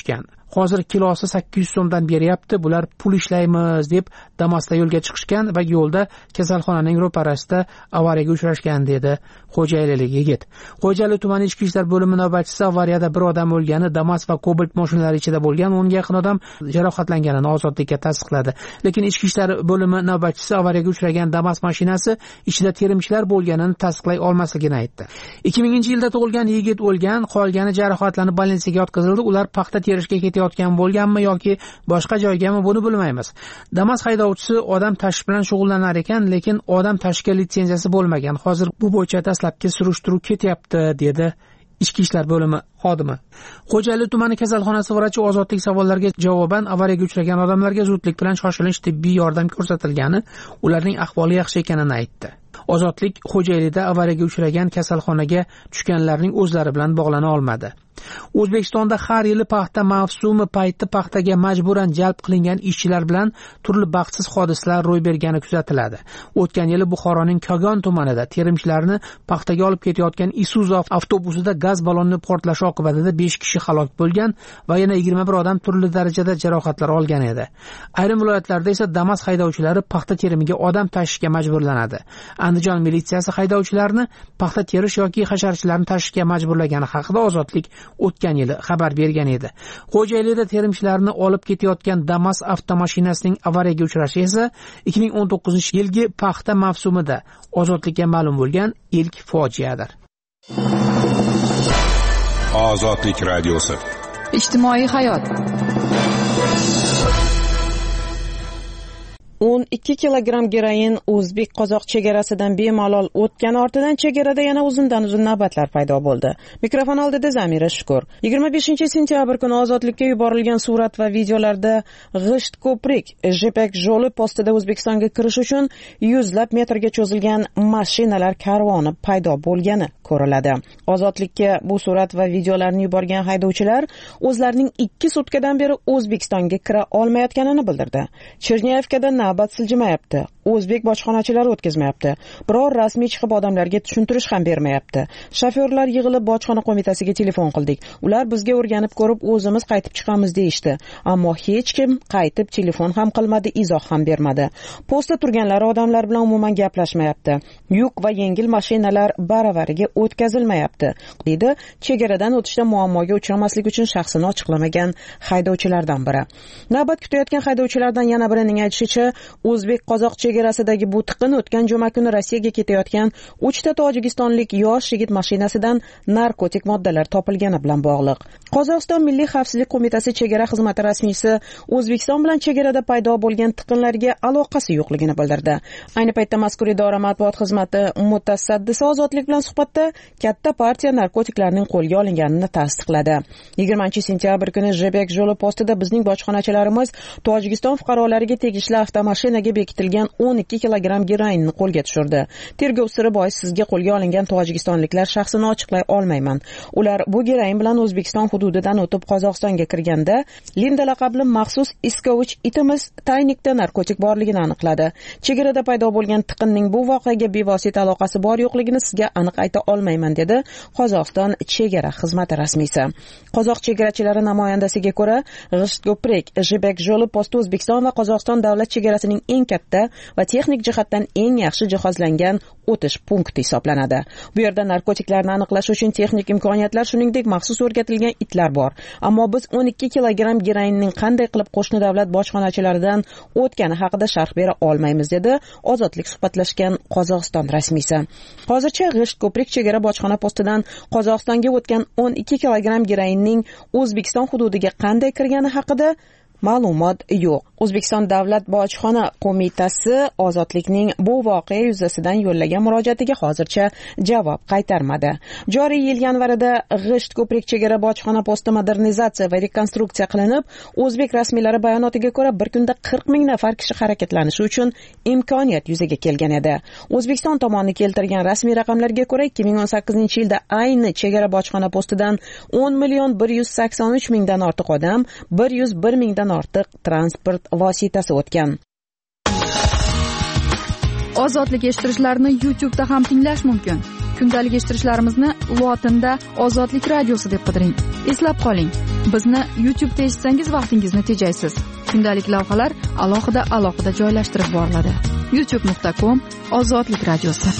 hozir kilosi 800 so'mdan beryapti. Bular pul ishlaymiz deb Damas'da yo'lga chiqishgan va yo'lda kasalxonaning ro'parasida avariyaga uchrashgan dedi Xo'jaylilik yigit. Xo'jayli tumani ichki ishlar bo'limi navbatchisi avariyada bir odam o'lgani, Damas va Cobalt mashinalari ichida bo'lgan 10 ga yaqin odam jarohatlanganini ozodlikka tasdiqladi. Lekin ichki ishlar bo'limi navbatchisi avariyaga uchragan Damas mashinasi ichida terimchilar bo'lganini tasdiqlay olmasligini aytdi. 2000-yilda tug'ilgan yigit o'lgan, qolgani jarohatlanib больницаga yotqizildi. Ular paxta terishga ketayotgan bo'lganmi yoki boshqa joygami buni bilmaymiz. Damas haydovchisi odam tashish bilan shug'ullanar ekan, lekin odam tashishga litsenziyasi bo'lmagan. Hozir bu bo'yicha dastlabki surishtiruv ketyapti dedi ichki ishlar bo'limi xodimi. Xo'jayli tumani kasalxonasi vrachi ozodlik savollariga javoban avariyaga uchragan odamlarga zudlik bilan shoshilinch tibbiy yordam ko'rsatilgani, ularning ahvoli yaxshi ekanini aytdi. Ozodlik Xo'jaylida avariyaga uchragan kasalxonaga tushganlarning o'zlari bilan bog'lana olmadi. O'zbekistonda har yili paxta mavsumi payti paxtaga majburan jalb qilingan ishchilar bilan turli baxtsiz hodisalar ro'y bergani kuzatiladi. O'tgan yili Buxoroning Kogon tumanida terimchilarni paxtaga olib ketayotgan Isuzu avtobusida gaz balloni portlashi oqibatida 5 kishi halok bo'lgan va yana 21 odam turli darajada jarohatlar olgan edi. Ayrim viloyatlarda esa Damas haydovchilari paxta terimiga odam tashishga majburlanadi. Andijon militsiyasi haydovchilarni paxta terish yoki hasharchilarni tashishga majburlagani haqida Ozodlik o'tgan yili xabar bergan edi. Xo'jaylida terimchilarni olib ketayotgan Damas avtomashinasining avariyaga uchrashi esa 2019-yilgi paxta mavsumida Ozodlikka ma'lum bo'lgan ilk fojiadir. Ozodlik radiosi. Ijtimoiy hayot. 12 kilogramm geroin o'zbek-qozoq chegarasidan bemalol o'tgani ortidan chegarada yana uzundan-uzun navbatlar paydo bo'ldi. Mikrofon oldida Zamira Shukur. 25-sentyabr kuni Ozodlikka yuborilgan surat va videolarda G'isht ko'prik Jipek yo'li postida O'zbekistonga kirish uchun yuzlab metrga cho'zilgan mashinalar karvoni paydo bo'lgani ko'riladi. Ozodlikka bu surat va videolarni yuborgan haydovchilar o'zlarining 2 sutkadan beri O'zbekistonga kira olmayotganini bildirdi. Cherniyevkada navbat siljimayapti. O'zbek bojxonachilari o'tkazmayapti. Biror rasmiy chiqib odamlarga tushuntirish ham bermayapti. Shofyorlar yig'ilib bojxona qo'mitasiga telefon qildik. Ular bizga o'rganib ko'rib o'zimiz qaytib chiqamiz deyishdi. Ammo hech kim qaytib telefon ham qilmadi, izoh ham bermadi. Postda turganlar odamlar bilan umuman gaplashmayapti. Yuk va yengil mashinalar baravariga o'tkazilmayapti, deydi chegaradan o'tishda muammoga uchramaslik uchun shaxsini ochiqlamagan haydovchilardan biri. Navbat kutayotgan haydovchilardan yana birining aytishicha, O'zbek-qozoq chegarasidagi bu tiqin o'tgan juma kuni Rossiyaga ketayotgan 3 ta tojikistonlik yosh yigit mashinasidan narkotik moddalar topilgani bilan bog'liq. Qozog'iston Milliy xavfsizlik qo'mitasi chegara xizmati rasmiysi O'zbekiston bilan chegarada paydo bo'lgan tiqinlarga aloqasi yo'qligini bildirdi. Ayni paytda mazkur idora matbuot xizmati mutasaddisi Ozodlik bilan suhbatda katta partiya narkotiklarning qo'lga olinganini tasdiqladi. 20-sentyabr kuni Jibek yo'li postida bizning bojxonachilarimiz Tojikiston fuqarolariga tegishli avtomashinaga bekitilgan 12 kilogramm geroinni qo'lga tushirdi. Tergov siri bois sizga qo'lga olingan tojikistonliklar shaxsini ochiqlay olmayman. Ular bu geroin bilan O'zbekiston hududidan o'tib Qozog'istonga kirganda Linda laqabli maxsus iskovich itimiz taynikda narkotik borligini aniqladi. Chegarada paydo bo'lgan tiqinning bu voqeaga bevosita aloqasi bor yo'qligini sizga aniq ayta olmayman, dedi Qozog'iston chegara xizmati rasmiysi. Qozoq chegarachilari namoyandasiga ko'ra, G'isht ko'prik Jibek yo'li posti O'zbekiston va Qozog'iston davlat chegarasining eng katta va texnik jihatdan eng yaxshi jihozlangan o'tish punkti hisoblanadi. Bu yerda narkotiklarni aniqlash uchun texnik imkoniyatlar, shuningdek maxsus o'rgatilgan itlar bor. Ammo biz 12 kilogramm geroinning qanday qilib qo'shni davlat bojxonachilaridan o'tgani haqida sharh bera olmaymiz, dedi Ozodlik suhbatlashgan Qozog'iston rasmiysi. Hozircha G'isht ko'prik chegara bojxona postidan Qozog'istonga o'tgan 12 kilogramm geroinning O'zbekiston hududiga qanday kirgani haqida ma'lumot yo'q. O'zbekiston davlat bojxona qo'mitasi Ozodlikning bu voqea yuzasidan yo'llagan murojaatiga hozircha javob qaytarmadi. Joriy yil yanvarida G'isht ko'prik chegara bojxona posti modernizatsiya va rekonstruksiya qilinib, o'zbek rasmiylari bayonotiga ko'ra bir kunda 40 ming nafar kishi harakatlanishi uchun imkoniyat yuzaga kelgan edi. O'zbekiston tomoni keltirgan rasmiy raqamlarga ko'ra 2018-yilda ayni chegara bojxona postidan 10,183 mingdan ortiq odam, 101 mingdan ortiq transport vositasi o'tgan. Ozodlik eshittirishlarni YouTube'da ham tinglash mumkin. Kundalik eshittirishlarimizni lotinda Ozodlik radiosi deb qidiring. Eslab qoling, Bizni YouTube'da eshitsangiz vaqtingizni tejaysiz. Kundalik lavhalar alohida joylashtirib boriladi. youtube.com/ozodlik radiosi.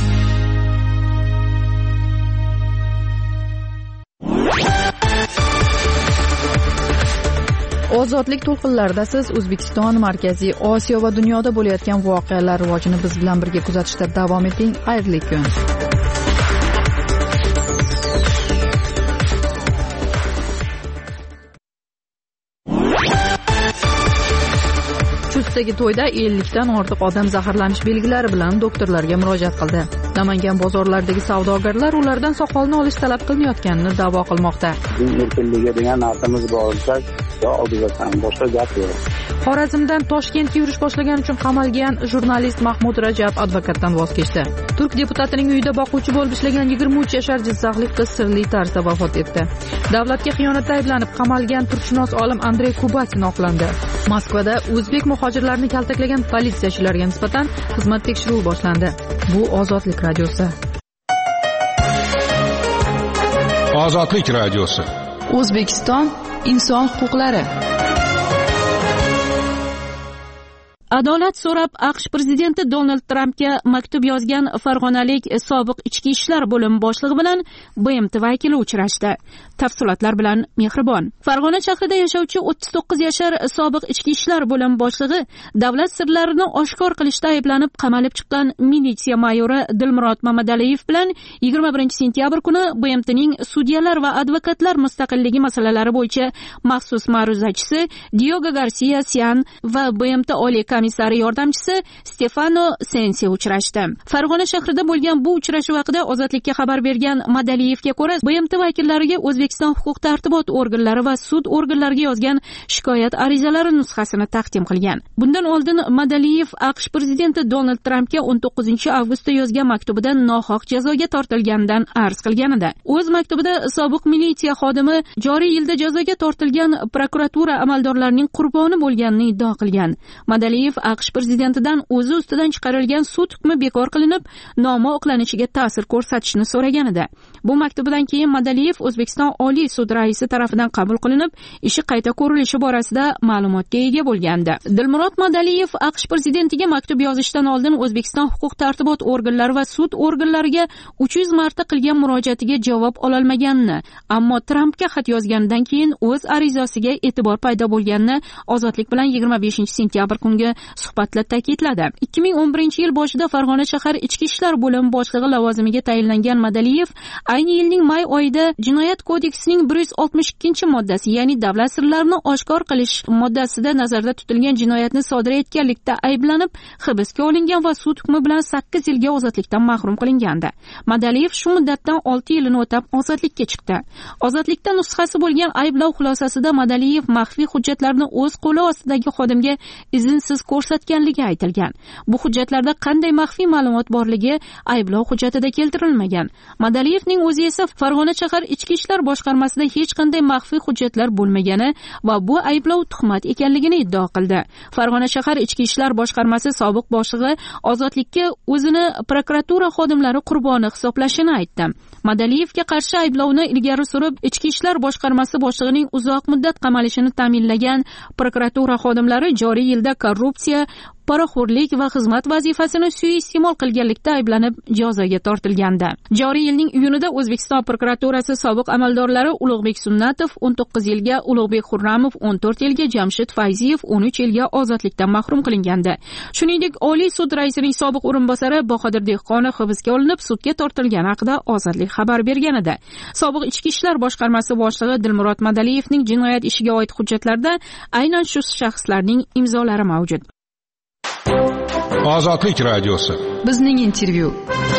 Ozodlik to'lqinlarida siz O'zbekiston, Markaziy Osiyo va dunyoda bo'layotgan voqealar rivojini biz bilan birga kuzatishda davom eting. Xayrli kun. Chustdagi to'yda 50 dan ortiq odam zaharlanish belgilari bilan doktorlarga murojaat qildi. Namangan bozorlaridagi savdogarlar ulardan soqolni olish talab qilinayotganini da'vo qilmoqda. Erkinligiga degan narsamiz borsak, oldizdan boshqa gap yo'q. Xorazmdan Toshkentga yurish boshlagani uchun qamalgan jurnalist Mahmud Rajab advokatdan voz kechdi. Turk deputatining uyida boquvchi bo'lib ishlagan 23 yashar jizzaxlik qiz sirli tarzda vafot etdi. Davlatga xiyonatda ayblanib qamalgan turkshunos olim Andrey Kubakin oqlandi. Moskvada o'zbek muhojirlarni kaltaklagan politsiyachilarga nisbatan xizmat tekshiruvi boshlandi. Bu Ozodlik radiosi. Ozodlik radiosi. O'zbekiston inson huquqlari. Adolat so'rab AQSh prezidenti Donald Trampga maktub yozgan farg'onalik sobiq ichki ishlar bo'limi boshlig'i bilan BMT vakili uchrashdi. Tafsilotlar bilan Mehribon. Farg'ona shahrida yashovchi 39 yashar sobiq ichki ishlar bo'limi boshlig'i davlat sirlarini oshkor qilishda ayblanib qamalib chiqqan militsiya mayori Dilmurod Mamadaliyev bilan 21-sentyabr kuni BMTning sudyalar va advokatlar mustaqilligi masalalari bo'yicha maxsus ma'ruzachisi Diogo Garcia Sian va BMT oliy komissari yordamchisi Stefano Sensi uchrashdi. Farg'ona shahrida bo'lgan bu uchrashuv haqida Ozodlikka xabar bergan Madaliyevga ko'ra, BMT vakillariga O'zbekiston huquq-tartibot organlari va sud organlariga yozgan shikoyat arizalari nusxasini taqdim qilgan. Bundan oldin Madaliyev AQSh prezidenti Donald Trampga 19-avgustda yozgan maktubida nohaq jazoga tortilganidan arz qilgan edi. O'z maktubida sobiq militsiya xodimi joriy yilda jazoga tortilgan prokuratura amaldorlarining qurboni bo'lganini iddao qilgan. Madaliyev AQSh prezidentidan o'zi ustidan chiqarilgan sud hukmi bekor qilinib, nomi oqlanishiga ta'sir ko'rsatishni so'ragan edi. Bu maktubdan keyin Madaliyev O'zbekiston Oliy sud raisi tomonidan qabul qilinib, ishi qayta ko'rilishi borasida ma'lumotga ega bo'lgandi. Dilmurod Madaliyev AQSh prezidentiga maktub yozishdan oldin O'zbekiston huquq-tartibot organlari va sud organlariga 300 marta qilgan murojaatiga javob ololmaganini, ammo Trampga xat yozgandan keyin o'z arizasiga e'tibor paydo bo'lganini Ozodlik bilan 25-sentyabr kungi suhbatda ta'kidladi. 2011-yil boshida Farg'ona shahar ichki ishlar bo'limi boshlig'i lavozimiga tayinlangan Madaliyev ayni yilning may oyida Jinoyat kodeksining 162-moddasi, ya'ni davlat sirlarini oshkor qilish moddasida nazarda tutilgan jinoyatni sodir etganlikda ayblanib hibsga olingan va sud hukmi bilan 8 yilga ozodlikdan mahrum qilingandi. Madaliyev shu muddatdan 6 yilini o'tab ozodlikka chiqdi. Ozodlikda nusxasi bo'lgan ayblov xulosasida Madaliyev maxfiy hujjatlarni o'z qo'li ostidagi xodimga izinsiz ko'rsatganligi aytilgan. Bu hujjatlarda qanday maxfiy ma'lumot borligi ayblov hujjatida keltirilmagan. Madaliyevning o'zi esa Farg'ona shahar ichki ishlar boshqarmasida hech qanday maxfiy hujjatlar bo'lmagani va bu ayblov tuhmat ekanligini iddao qildi. Farg'ona shahar ichki ishlar boshqarmasi sobiq boshlig'i Ozodlikka o'zini prokuratura xodimlari qurboni hisoblashini aytdi. Madaliyevga qarshi ayblovni ilgari surib, ichki ishlar boshqarmasi boshlig'ining uzoq muddat qamalishini ta'minlagan prokuratura xodimlari joriy yilda korrupsiya, poraxo'rlik va xizmat vazifasini suiiste'mol qilganlikda ayblanib jazoga tortilgandi. Joriy yilning iyunida O'zbekiston prokuraturasi sobiq amaldorlari Ulug'bek Sunnatov 19 yilga, Ulug'bek Xurramov 14 yilga, Jamshid Fayziyev 13 yilga ozodlikdan mahrum qilingandi. Shuningdek, Oliy sud raisining sobiq o'rinbosari Bahodir Dehqonov hibsga olinib, sudga tortilgani haqida Ozodlik xabar bergan edi. Sobiq ichki ishlar boshqarmasi boshlig'i Dilmurod Madaliyevning jinoyat ishiga oid hujjatlarda aynan shu shaxslarning imzolari mavjud. Ozodlik radiosi. Bizning intervyu.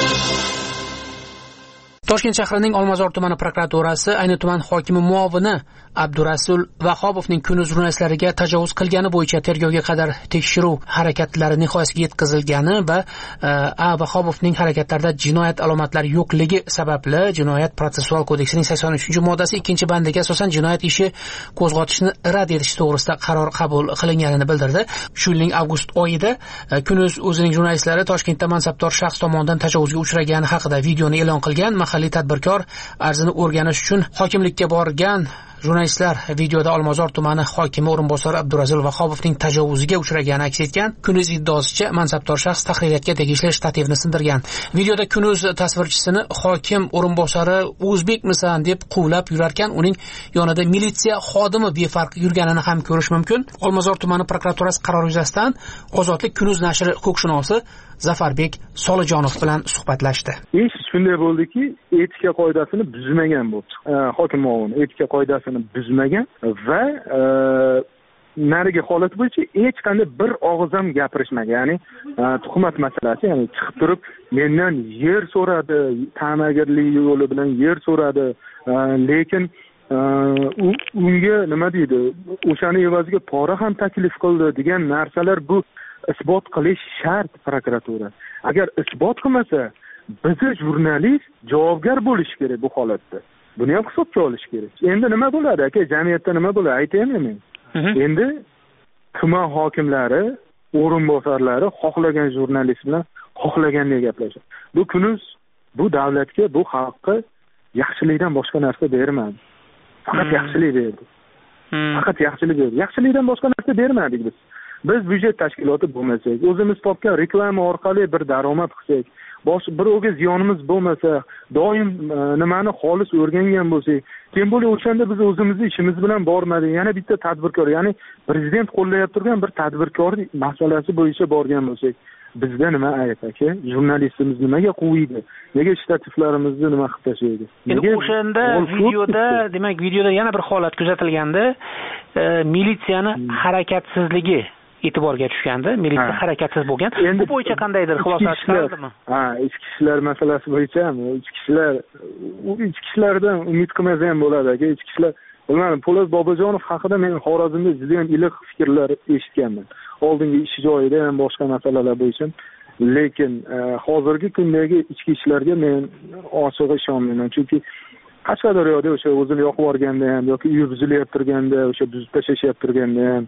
Toshkent shahrining Olmazor tumani prokuraturasi ayni tuman hokimi muovini Abdurasul Vahobovning kunduz jurnalistlariga tajovuz qilgani bo'yicha tergovga qadar tekshiruv harakatlari nihoyasiga yetkazilgani va Vahobovning harakatlarida jinoyat alomatlari yo'qligi sababli Jinoyat protsessual kodeksining 83-moddasi 2-bandiga asosan jinoyat ishi qo'zg'atishni rad etish to'g'risida qaror qabul qilinganini bildirdi. Shu yilning avgust oyida kunduz o'zining jurnalistlari Toshkentda mansabdor shaxs tomonidan tajovuzga uchragani haqida videoni e'lon qilgan. Mahalliy tadbirkor arzini o'rganish uchun hokimlikka borgan Jurnalistlar videoda Olmazor tumani hokimi o'rinbosari Abdurazil Vahobovning tajovuzga uchragani aks etgan. Kunuz iddaosicha mansabdor shaxs tahririyatga tegishli shtativni sindirgan. Videoda Kunuz tasvirchisini hokim o'rinbosari o'zbekmisan deb quvlab yurarkan, uning yonida militsiya xodimi befarq yurganini ham ko'rish mumkin. Olmazor tumani prokuraturasi qarori yuzasidan Ozodlik Kunuz nashri huquqshunosi Zafarbek Solijonov bilan suhbatlashdi. Ish shunday bo'ldiki, etika qoidasini buzmagan bo'ldi. Hokim o'g'li etika qoidasini buzmagan va narigi holat bo'yicha hech qanday bir og'iz ham gapirishmagan. Ya'ni tuhmat masalasi, ya'ni chiqib turib mendan yer so'radi, ta'magirlik yo'li bilan yer so'radi, lekin unga nima deydi, o'shani evaziga pora ham taklif qildi degan narsalar, bu isbot qilish shart prokuratura. Agar isbot qilmasa, bizni jurnalist javobgar bo'lish kerak bu holatda. Buni ham hisobga olish kerak. Endi nima bo'ladi aka, jamiyatda nima bo'ladi aytaymi men? Endi tuman hokimlari, o'rinbosarlari xohlagan jurnalist bilan xohlaganday gaplashadi. Bu Kunuz bu davlatga, bu xalqqa yaxshilikdan boshqa narsa bermadi. Faqat yaxshilik berdi. Faqat yaxshilik berdi. Yaxshilikdan boshqa narsa bermadik biz. Biz byudjet tashkiloti bo'lmasak, o'zimiz topgan reklama orqali bir daromad qilsak, birovga ziyonimiz bo'lmasa, doim nimani xolis o'rgangan bo'lsak, keyin bo'lib o'shanda biz o'zimizni ishimiz bilan bormadik. Yana bitta tadbirkor, ya'ni prezident qo'llayib turgan bir tadbirkor masalasi bo'yicha borgan bo'lsak, bizda nima ayb aka? Jurnalistimiz nimaga quviydi? Nega shtativlarimizni nima qilib tashlaydi? Endi o'shanda videoda yana bir holat kuzatilganda, militsiyani harakatsizligi e'tiborga tushganda, militsiya harakatsiz bo'lgan. Bu bo'yicha qandaydir xulosa chiqaradimi? Ichki ishlar masalasi bo'yicha ham, ichki ishlardan umid qilmasa ham bo'ladi aka. Ichki ishlar, bilmadim, Po'lat Bobojonov haqida men Xorazmda juda ham iliq fikrlar eshitganman. Oldingi ish joyida ham boshqa masalalar bo'yicha. Lekin hozirgi kundagi ichki ishlarga men ochiq ishonmayman. Chunki Qashqadaryoda o'sha o'zini yoqib yuborganda ham yoki uyi buzilayotib turganda, o'sha buzib tashlashib turganda ham,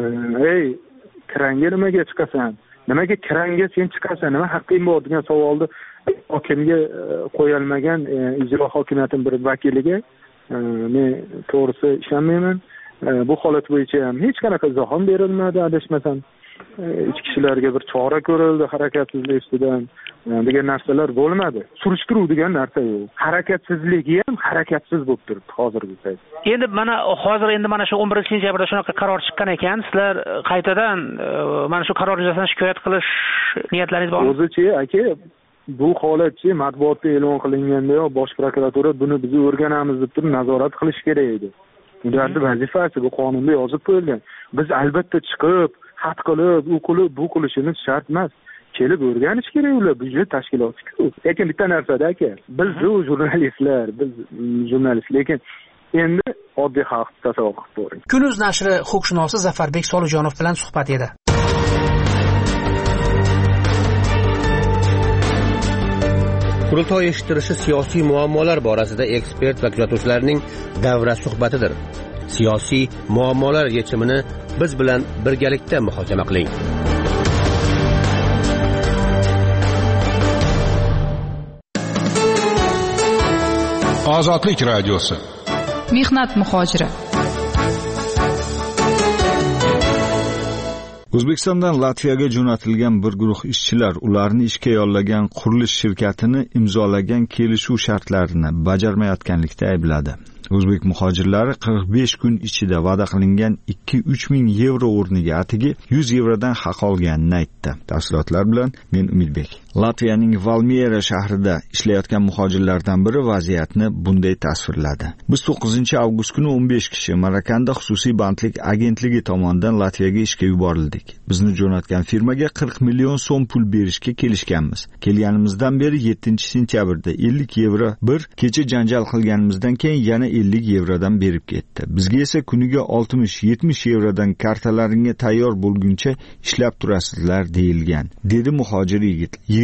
kiranga nimaga chiqasan? Nimaga kiranga sen chiqasan? Nima haqqing bor degan savolni hokimga qo'yilmagan ijro hokimiyatining bir vakiliga men to'g'risi ishonmayman. Bu holat bo'yicha ham hech qanaqa izoh ham berilmadi, adashmasam. Ichki ishlarga bir chora ko'rildi harakatsizlik ustidan degan narsalar bo'lmadi. Surishtiruv degan narsa yo'q. Harakatsizligi ham harakatsiz bo'lib turibdi hozirgi paytda. Endi mana shu 11-sentyabrda shunaqa qaror chiqqan ekan, sizlar qaytadan mana shu qaror yuzasidan shikoyat qilish niyatlaringiz bormi? O'zichi aka, bu holatchi matbuotda e'lon qilinganda bosh prokuratura buni biz o'rganamiz deb turib nazorat qilish kerak edi. Ularning vazifasi bu qonunda yozib qo'yilgan. Biz albatta chiqib, xat qilib, bu qilishimiz shart emas. Kelib o'rganish kerak ular, byudjet tashkiloti-ku. Lekin bitta narsada aka, biz jurnalist, lekin endi oddiy xalq tasavvur qilib ko'ring. Kunuz nashri huquqshunosi Zafarbek Solijonov bilan suhbat edi. Qurultoy eshittirishi siyosiy muammolar borasida ekspert va kuzatuvchilarning davra suhbatidir. Siyosiy muammolar yechimini biz bilan birgalikda muhokama qiling. Ozodlik radiosi. Mehnat muhojiri. O'zbekistondan Latviyaga jo'natilgan bir guruh ishchilar ularni ishga yollagan qurilish shirkatini imzolagan kelishuv shartlarini bajarmayotganlikda aybladi. O'zbek muhojirlari 45 kun ichida va'da qilingan 2-3 ming yevro o'rniga atigi 100 yevrodan haq olganini aytdi. Tafsilotlar bilan men Umidbek. Latviyaning Valmiera shahrida ishlayotgan muhojirlardan biri vaziyatni bunday tasvirladi. Biz 9-avgust kuni 15 kishi Marakanda xususiy bandlik agentligi tomonidan Latviyaga ishga yuborildik. Bizni jo'natgan firmaga 40 million so'm pul berishga kelishganmiz. Kelganimizdan beri 7-sentyabrda 50 yevro bir kecha janjal qilganimizdan keyin yana 50 yevrodan berib ketdi. Bizga esa kuniga 60-70 yevrodan kartalaringga tayyor bo'lguncha ishlab turasizlar deyilgan, dedi muhojir yigit.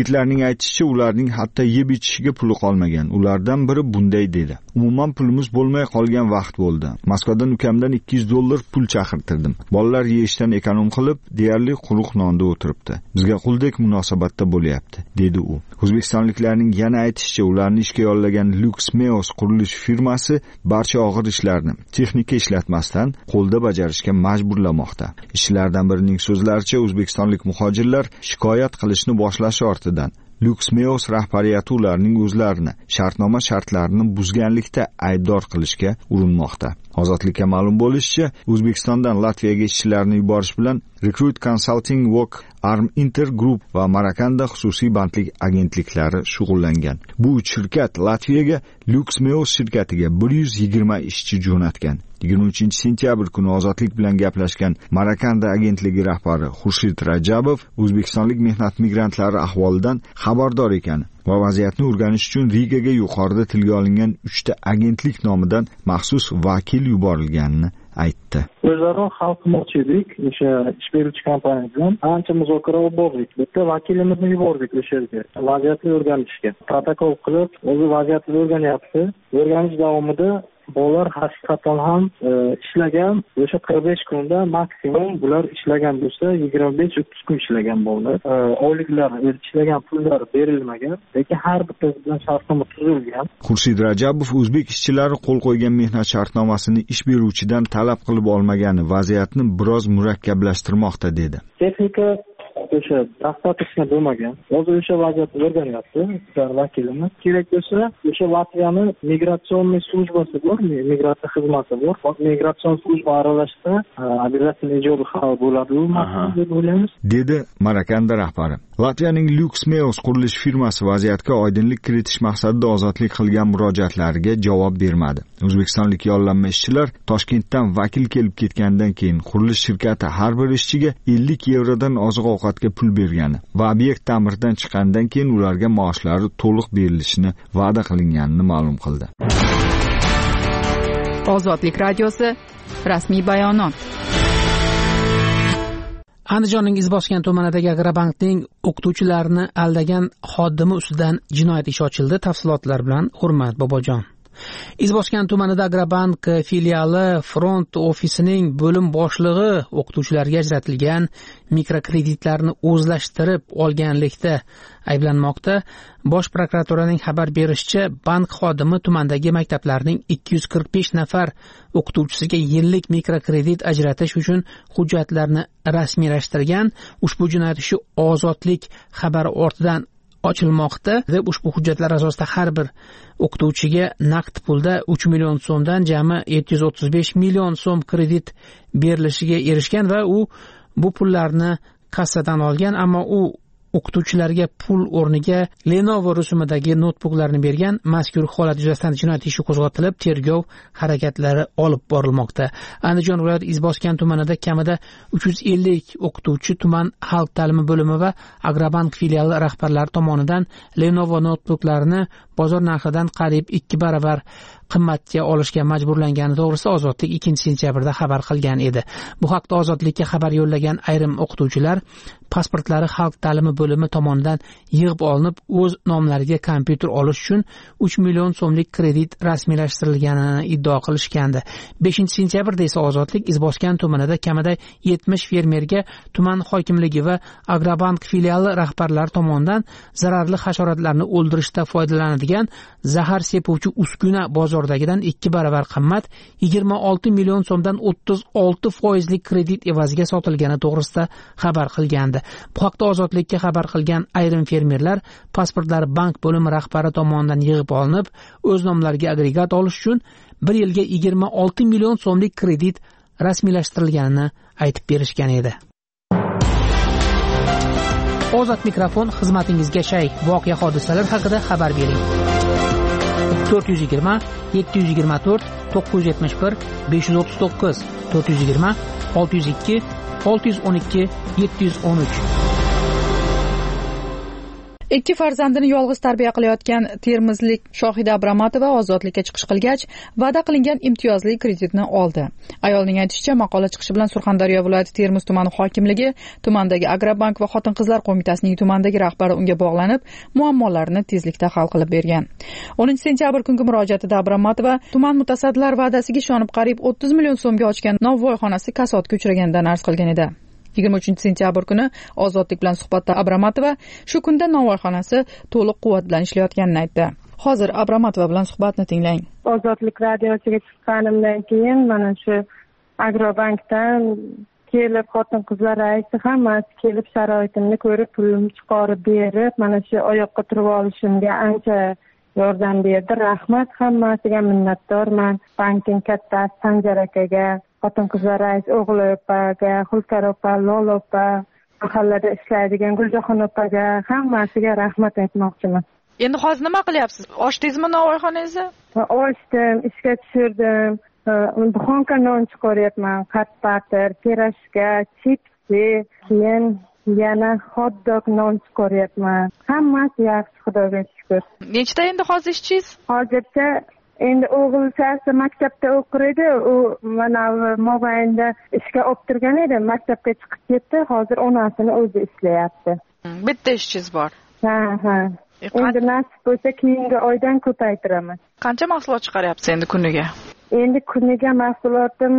Yigitlarning aytishicha, ularning hatto yeb ichishiga puli qolmagan. Ulardan biri bunday dedi: "Umuman pulimiz bo'lmay qolgan vaqt bo'ldi. Moskvadan ukamdan $200 pul chaqirtirdim. Bolalar yeyishdan ekonom qilib, deyarli quruq nonda o'tiribdi. Bizga quldek munosabatda bo'lyapti", dedi u. O'zbekistonliklarning yana aytishicha, ularni ishga yollagan Luxmeos qurilish firmasi barcha og'ir ishlarni texnika ishlatmasdan qo'lda bajarishga majburlamoqda. Ishchilardan birining so'zlaricha, o'zbekistonlik muhojirlar shikoyat qilishni boshlashi ortidan Luxmeos rahbariyati ularning o'zlarini shartnoma shartlarini buzganlikda aybdor qilishga urinmoqda. Ozodlikka ma'lum bo'lishicha, O'zbekistondan Latviyaga ishchilarni yuborish bilan Recruit Consulting Work, Arm Inter Group va Marakanda xususiy bandlik agentliklari shug'ullangan. Bu uch shirkat Latviyaga Luxmeos shirkatiga 120 ishchi jo'natgan. 23-sentyabr kuni Ozodlik bilan gaplashgan Marakanda agentligi rahbari Xurshid Rajabov o'zbekistonlik mehnat migrantlari ahvolidan xabardor ekani va vaziyatni o'rganish uchun Rigaga yuqorida tilga olingan 3 ta agentlik nomidan maxsus vakil yuborilganini aytdi. O'zaro hal qilmoqchi edik, o'sha ish beruvchi kompaniya bilan ancha muzokara olib bordik. Bitta vakilimizni yubordik o'sha yerga, vaziyatni o'rganishga. Protokol qilib, o'zi vaziyatni o'rganyapti. O'rganish davomida bolalar haqiqatan ham ishlagan, o'sha 45 kunda maksimum bular ishlagan bo'lsa 25-30 kun ishlagan bolalar. Oyliklar, ishlagan pullar berilmagan, lekin har bittasi bilan shartnoma tuzilgan. Xurshid Rajabov o'zbek ishchilari qo'l qo'ygan mehnat shartnomasini ish beruvchidan talab qilib olmagani vaziyatni biroz murakkablashtirmoqda dedi. Texnika o'sha достаточно bo'lmagan. Hozir o'sha vaziyatni o'rganyapti vakilimiz. Kerak bo'lsa, o'sha Latviyani migratsion slujbasi bor, migratsiya xizmati bor. Migratsion slujba aralashsa, обязательно ijodiy hal bo'ladi deb o'ylaymiz, dedi Marakanda rahbari. Latviyaning Luxmeos qurilish firmasi vaziyatga oydinlik kiritish maqsadida ozodlik qilgan murojaatlariga javob bermadi. O'zbekistonlik yollanma ishchilar Toshkentdan vakil kelib ketgandan keyin qurilish shirkati har bir ishchiga 50 yevrodan oziq-ovqatga pul bergani va obyekt ta'mirdan chiqqandan keyin ularga maoshlari to'liq berilishini va'da qilinganini ma'lum qildi. Ozodlik radiosi rasmiy bayonot. Andijonning Izboskan tumanidagi Agrobankning o'qituvchilarni aldagan xodimi ustidan jinoyat ishi ochildi. Tafsilotlar bilan Hurmat Bobojon. Izboskan tumanida Agrobank filiali front ofisining bo'lim boshlig'i o'qituvchilarga ajratilgan mikrokreditlarni o'zlashtirib olganlikda ayblanmoqda. Bosh prokuraturaning xabar berishicha, bank xodimi tumandagi maktablarning 245 nafar o'qituvchisiga yillik mikrokredit ajratish uchun hujjatlarni rasmiylashtirgan. Ushbu jinoyat ishi Ozodlik xabari ortidan ochilmoqda deb ushbu hujjatlar asosida har bir o'qituvchiga naqd pulda 3 million so'mdan jami 735 million so'm kredit berilishiga erishgan va u bu pullarni kassadan olgan, ammo u o'qituvchilarga pul o'rniga Lenovo rusumidagi notebooklarni bergan. Mazkur holat yuzasidan jinoyat ishi qo'zg'atilib, tergov harakatlari olib borilmoqda. Andijon viloyati Izboskan tumanida kamida 350 o'qituvchi tuman xalq ta'limi bo'limi va Agrobank filiali rahbarlari tomonidan Lenovo notebooklarni bozor narxidan qariyb 2 barobar qimmatga olishga majburlangani to'g'risida Ozodlik 2-sentyabrda xabar qilgan edi. Bu haqda Ozodlikka xabar yo'llagan ayrim o'qituvchilar pasportlari xalq ta'limi bo'limi tomonidan yig'ib olinib, o'z nomlariga kompyuter olish uchun 3 million so'mlik kredit rasmiylashtirilganini iddao qilishgandi. 5-sentyabrda esa Ozodlik Izboskan tumanida kamida 70 fermerga tuman hokimligi va Agrobank filiali rahbarlari tomonidan zararli hasharotlarni o'ldirishda foydalanadigan zahar sepuvchi uskuna bozordagidan 2 barobar qimmat 26 million so'mdan 36% kredit evaziga sotilgani to'g'risida xabar qilgandi. Bu haqda Ozodlikka xabar qilgan ayrim fermerlar pasportlari bank bo'limi rahbari tomonidan yig'ib olinib, o'z nomlariga agregat olish uchun 1 yilga 26 million so'mlik kredit rasmiylashtirilganini aytib berishgan edi. Ozod mikrofon xizmatingizga shay. Voqea hodisalar haqida xabar bering. 420 724 971 539 420 602 612 713. 2 farzandini yolg'iz tarbiya qilayotgan termizlik Shohida Abramatova ozodlikka chiqish qilgach, va'da qilingan imtiyozli kreditni oldi. Ayolning aytishicha, maqola chiqishi bilan Surxondaryo viloyati Termiz tumani hokimligi, tumandagi Agrobank va Xotin-qizlar qo'mitasining tumandagi rahbari unga bog'lanib, muammolarni tezlikda hal qilib bergan. 10 sentyabr kungi murojaatida Abramatova tuman mutasaddilar va'dasiga ishonib qariyb 30 million so'mga ochgan novvoyxonasi kasodga uchraganidan arz qilgan edi. 23 sentyabr kuni Ozodlik bilan suhbatda Abramatova shu kunda novvoyxonasi to'liq quvvat bilan ishlayotganini aytdi. Hozir Abramatova bilan suhbatni tinglang. Ozodlik radiosiga chiqqanimdan keyin mana shu Agrobankdan kelib, xotin-qizlar raisi hammasi kelib sharoitimni ko'rib, pulimni chiqarib berib, mana shu oyoqqa turib olishimga ancha yordam berdi. Rahmat, hammasiga minnatdorman. Bankning kattasi Sanjar akaga, xotin-qizlar rais o'g'li opaga, Xulkar opa, Lola opa, mahallada ishlaydigan Guljoxon opaga, hammasiga rahmat aytmoqchiman. Endi hozir nima qilyapsiz? Ochdingizmi novvoyxonangizni? Ochdim, ishga tushirdim. Duxonka non chiqaryapman, qatpatir, pirashka, chipsi, keyin yana hot dog non chiqaryapman. Hammasi yaxshi, Xudoga shukr. Nechta endi hozir ishchingiz? Hozircha endi o'g'ilchasi maktabda o'qir edi, u mana mobaynda ishga olib turgan edi, maktabga chiqib ketdi, hozir onasini o'zi ishlayapti. Bitta ishchingiz bor. Ha. Endi nasib bo'lsa keyingi oydan ko'paytiraman. Qancha mahsulot chiqaryapsiz endi kuniga? Endi kuniga mahsulotim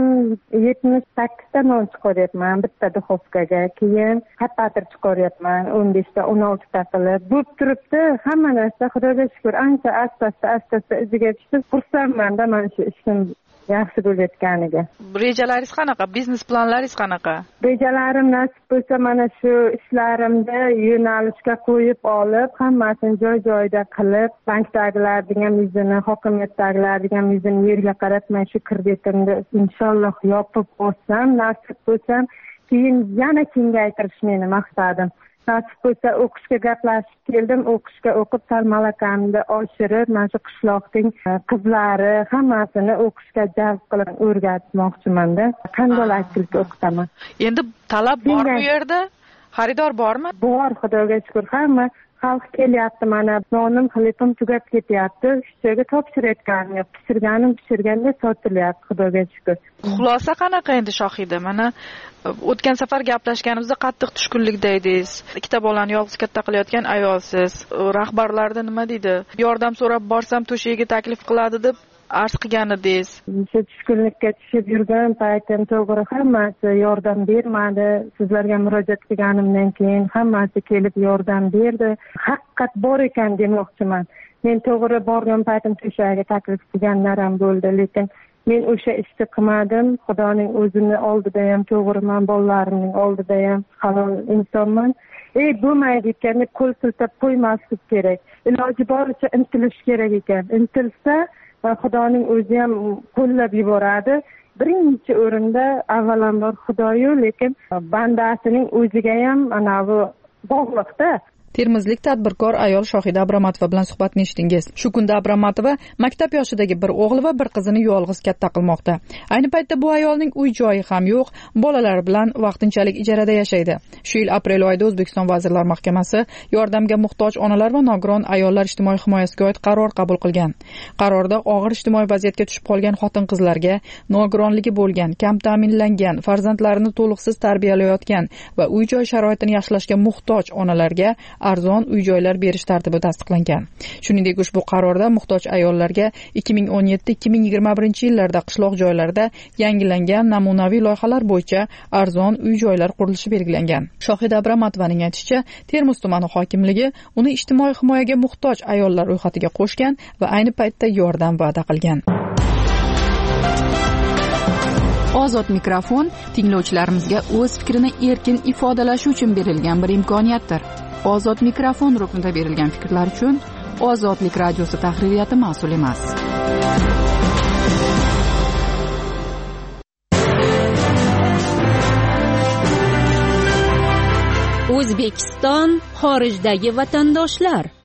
78 ta non chiqaryapman bitta duxovkaga, keyin qatpatir chiqaryapman 15 ta 16 ta qilib. Bo'lib turibdi, hamma narsa Xudoga shukr, ancha asta iziga tushib, xursandman-da mana shu ishim yaxshi bo'layotganiga. Rejalaringiz qanaqa? Biznes planlaringiz qanaqa? Rejalarim nasib bo'lsa mana shu ishlarimni yo'nalishga qo'yib olib, hammasini joy-joyida qilib, bankdagilarning ham yuzini, hokimiyatdagilarning ham yuzini yerga qaratmay shu kreditimni inshaalloh yopib olsam, nasib bo'lsa, keyin yana kengaytirish meni maqsadim. Nasib bo'lsa o'qishga gaplashib keldim, o'qishga o'qib malakамni oshirib, mana shu qishloqning qizlari hammasini o'qishga jalb qilib o'rgatmoqchiman-da. Qandolatchilik o'qitaman. Endi talab bormi bu yerda? Xaridor bormi? Bor, Xudoga shukr. Hamma xalq kelyapti, mana nonim, xilipim tugab ketyapti. Ishchiga topshirayotganim yo'q. Pishirganda sotilyapti, Xudoga shukr. Xulosa qanaqa endi Shohida? Mana o'tgan safar gaplashganimizda qattiq tushkunlikda edingiz. Ikkita bolani yolg'iz katta qilayotgan ayolsiz. Rahbarlarda nima deydi? Yordam so'rab borsam to'shigiga taklif qiladi deb arz qilgan edingiz. Shu tushkunlikka tushib yurgan paytim to'g'ri hammasi yordam bermadi. Sizlarga murojaat qilganimdan keyin hammasi kelib yordam berdi. Haqiqat bor ekan demoqchiman. Men to'g'ri borgan paytim to'shagiga taklif qilganlar ham bo'ldi, lekin men o'sha ishni qilmadim. Xudoning o'zini oldida ham to'g'riman, bolalarimning oldida ham halol insonman. Bo'lmaydi ekan deb qo'l siltab qo'ymaslik kerak. Iloji boricha intilish kerak ekan. Intilsa va Xudoning o'zi ham qo'llab yuboradi. Birinchi o'rinda avvalambor Xudoyu, lekin bandasining o'ziga ham ana bu bog'liqda. Termizlik tadbirkor ayol Shohida Abramatova bilan suhbatni eshitdingiz. Shu kunda Abramatova maktab yoshidagi bir o'g'li va bir qizini yolg'iz katta qilmoqda. Ayni paytda bu ayolning uy joyi ham yo'q, bolalari bilan vaqtinchalik ijarada yashaydi. Shu yil aprel oyida O'zbekiston Vazirlar Mahkamasi yordamga muhtoj onalar va nogiron ayollar ijtimoiy himoyasiga oid qaror qabul qilgan. Qarorda og'ir ijtimoiy vaziyatga tushib qolgan xotin-qizlarga, nogironligi bo'lgan, kam ta'minlangan, farzandlarini to'liqsiz tarbiyalayotgan va uy joy sharoitini yaxshilashga muhtoj onalarga arzon uy-joylar berish tartibi tasdiqlangan. Shuningdek, ushbu qarorda muhtoj ayollarga 2017-2021 yillarda qishloq joylarda yangilangan namunaviy loyihalar bo'yicha arzon uy-joylar qurilishi belgilangan. Shohida Abramatovaning aytishicha, Termiz tumani hokimligi uni ijtimoiy himoyaga muhtoj ayollar ro'yxatiga qo'shgan va ayni paytda yordam va'da qilgan. Ozod mikrofon tinglovchilarimizga o'z fikrini erkin ifodalashi uchun berilgan bir imkoniyatdir. Ozod mikrofon ruknida berilgan fikrlar uchun Ozodlik radiosi tahririyati mas'ul emas. O'zbekiston xorijdagi vatandoshlar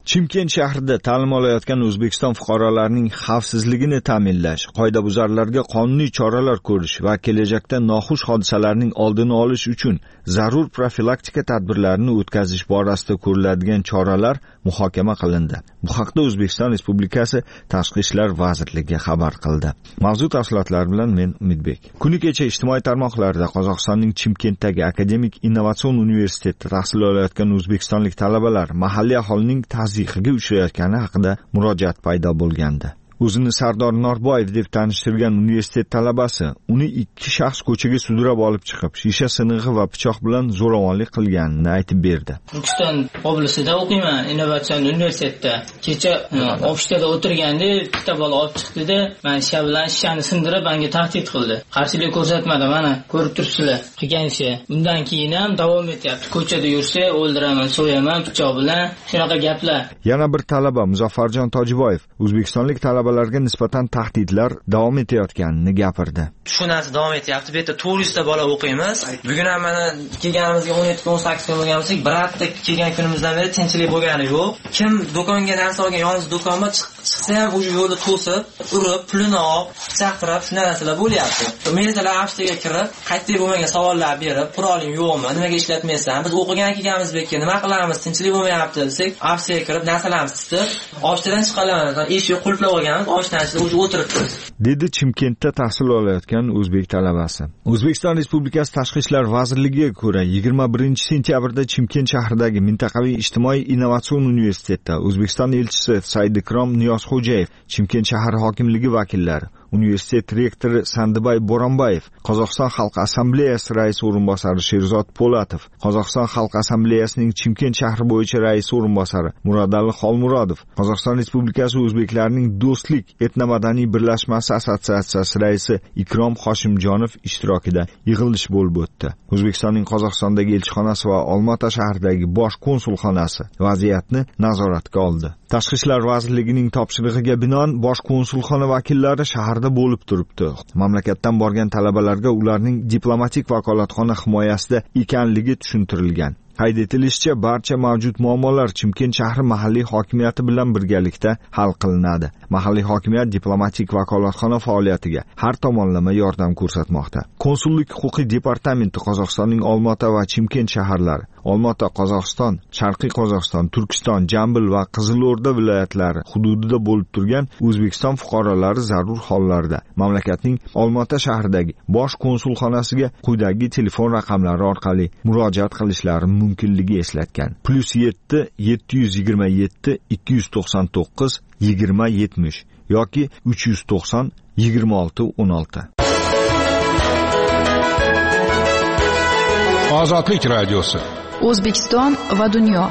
Chimkent shahrida ta'lim olayotgan O'zbekiston fuqarolarining xavfsizligini ta'minlash, qoidabuzarlarga qonuniy choralar ko'rish va kelajakda noxush hodisalarning oldini olish uchun zarur profilaktika tadbirlarini o'tkazish borasida ko'riladigan choralar muhokama qilindi. Bu haqda O'zbekiston Respublikasi Tashqi ishlar vazirligi xabar qildi. Mavzu tafsilotlari bilan men Umidbek. Kuni kecha ijtimoiy tarmoqlarda Qozog'istonning Chimkentdagi Akademik Innovatsion universitetida tahsil olayotgan o'zbekistonlik talabalar mahalliy aholining tazyiqiga uchrayotgani haqida murojaat paydo bo'lgandi. O'zini Sardor Norboyev deb tanishtirgan universitet talabasi uni ikki shaxs ko'chaga sudrab olib chiqib, shisha sinig'i va pichoq bilan zo'ravonlik qilganini aytib berdi. Turkiston oblastida o'qiyman, innovatsion universitetda. Kecha ofisda o'tirganda bitta bola olib chiqdi-da, men shisha bilan shishani sindirib, menga tahdid qildi. Qarshilik ko'rsatmadi, mana ko'rib turibsizlar. Qilgan ishi. Undan keyin ham davom etyapti. Ko'chada yursa o'ldiraman, so'yaman pichoq bilan, shunaqa gaplar. Yana bir talaba Muzaffarjon Tojiboyev o'zbekistonlik talabalarga nisbatan tahdidlar davom etayotganini gapirdi. Shu narsa davom etyapti. Bu yerda 400 ta bola o'qiymiz. Bugun ham mana kelganimizga 17-18 kun bo'lgan bo'lsak, bir hafta kelgan kunimizdan beri tinchlik bo'lgani yo'q. Kim do'konga narsa olgan, yolg'iz do'konga chiqsa ham o'sha yo'lda to'sib, urib, pulini olib, chaqtirib, shunday narsalar bo'lyapti. Menisalar avtoga kirib, qaytib bo'lmagan savollar berib, quroling yo'qmi, nimaga ishlatmaysan? Biz o'qigan ekanmiz bekka, nima qilamiz? Tinchlik bo'lmayapti desak, avtoga kirib, narsalarimizni tutib, oshtadan chiqalarmiz. Eshikni qulflab olganmiz, oshdan o'zi o'tiribmiz. Dedi Chimkentda tahsil olayotgan o'zbek talabasi. O'zbekiston Respublikasi Tashqi ishlar vazirligiga ko'ra 21-sentyabrda Chimkent shahridagi Mintaqaviy ijtimoiy innovatsion universitetda O'zbekiston elchisi Saidikrom Niyozxo'jayev, Chimkent shahar hokimligi vakillari, universitet rektori Sandibay Bo'ronbayev, Qozog'iston Xalq Assambleyasi raisi o'rinbosari Sherzod Po'latov, Qozog'iston Xalq Assambleyasining Chimkent shahri bo'yicha raisi o'rinbosari Murodali Xolmurodov, Qozog'iston Respublikasi o'zbeklarining Do'stlik etnomadaniy birlashmasi assotsiatsiyasi raisi Ikrom Hoshimjonov ishtirokida yig'ilish bo'lib o'tdi. O'zbekistonning Qozog'istondagi elchixonasi va Olmaota shahridagi bosh konsulxonasi vaziyatni nazoratga oldi. Tashqi ishlar vazirligining topshirig'iga binoan bosh konsulxona vakillari shaharda bo'lib turibdi. Mamlakatdan borgan talabalarga ularning diplomatik vakolatxona himoyasida ekanligi tushuntirilgan. Qayd etilishicha, barcha mavjud muammolar Chimkent shahri mahalliy hokimiyati bilan birgalikda hal qilinadi. Mahalliy hokimiyat diplomatik vakolatxona faoliyatiga har tomonlama yordam ko'rsatmoqda. Konsullik huquqiy departamenti Qozog'istonning Olmaota va Chimkent shaharlari, Olmaota Qozog'iston, Sharqiy Qozog'iston, Turkiston, Jambil va Qizilo'rda viloyatlari hududida bo'lib turgan O'zbekiston fuqarolari zarur hollarda mamlakatning Olmaota shahridagi bosh konsulxonasiga quyidagi telefon raqamlari orqali murojaat qilishlari mumkinligi eslatgan. +7 727 299 2070 yoki 390 26 16. Ozodlik radiosi. O'zbekiston va dunyo.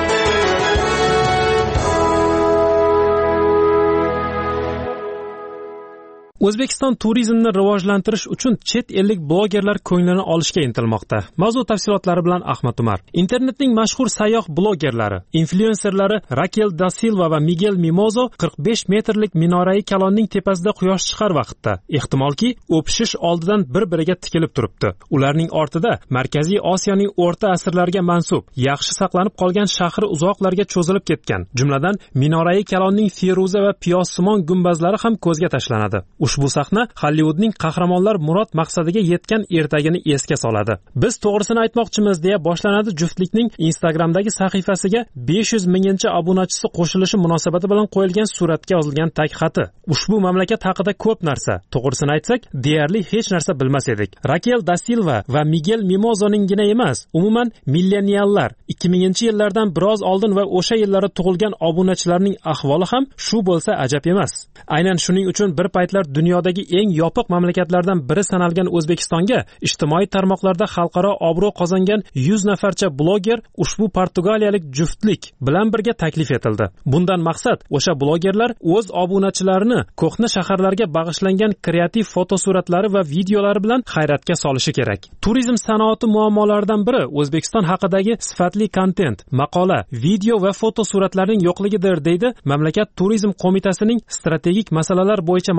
O'zbekiston turizmni rivojlantirish uchun chet ellik blogerlar ko'nglini olishga intilmoqda. Mavzu tafsilotlari bilan Ahmad Umar. Internetning mashhur sayyoh blogerlari, influenserlari Raquel da Silva va Miguel Mimozo 45 metrlik minorai kalonning tepasida quyosh chiqar vaqtda ehtimolki o'pishish oldidan bir-biriga tikilib turibdi. Ularning ortida Markaziy Osiyoning o'rta asrlarga mansub, yaxshi saqlanib qolgan shahri uzoqlarga cho'zilib ketgan. Jumladan minorai kalonning feruza va piyozsimon gumbazlari ham ko'zga tashlanadi. Ushbu sahna Hollywoodning qahramonlar murod maqsadiga yetgan ertagini esga soladi. Biz to'g'risini aytmoqchimiz deya boshlanadi juftlikning Instagramdagi sahifasiga 500 minginchi obunachisi qo'shilishi munosabati bilan qo'yilgan suratga yozilgan tag xati. Ushbu mamlakat haqida ko'p narsa, to'g'risini aytsak, deyarli hech narsa bilmas edik. Raquel da Silva va Miguel Mimozoningina emas, umuman milleniallar 2000-yillardan biroz oldin va o'sha yillarda tug'ilgan obunachilarning ahvoli ham shu bo'lsa ajab emas. Aynan shuning uchun bir paytlar dunyodagi eng yopiq mamlakatlardan biri sanalgan O'zbekistonga ijtimoiy tarmoqlarda xalqaro obro' qozongan 100 nafarcha bloger ushbu portugaliyalik juftlik bilan birga taklif etildi. Bundan maqsad o'sha blogerlar o'z obunachilarini ko'hna shaharlarga bag'ishlangan kreativ fotosuratlari va videolari bilan hayratga solishi kerak. Turizm sanoati muammolaridan biri O'zbekiston haqidagi sifatli kontent, maqola, video va fotosuratlarning yo'qligidir, deydi mamlakat turizm qo'mitasining strategik masalalar bo'yicha maslahatchisi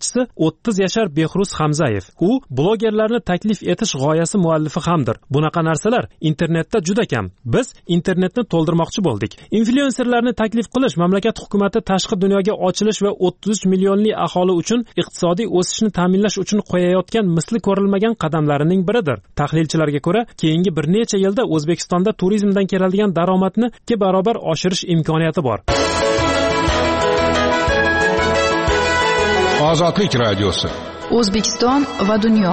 tadqiqotchisi 30 yashar Behruz Hamzayev. U blogerlarni taklif etish g'oyasi muallifi hamdir. Bunaqa narsalar internetda juda kam. Biz internetni to'ldirmoqchi bo'ldik. Influenserlarni taklif qilish mamlakat hukumati tashqi dunyoga ochilish va 33 millionli aholi uchun iqtisodiy o'sishni ta'minlash uchun qo'yayotgan misli ko'rilmagan qadamlarining biridir. Tahlilchilarga ko'ra, keyingi bir necha yilda O'zbekistonda turizmdan keladigan daromadni 2 barobar oshirish imkoniyati bor. Ozodlik radiosi. O'zbekiston va dunyo.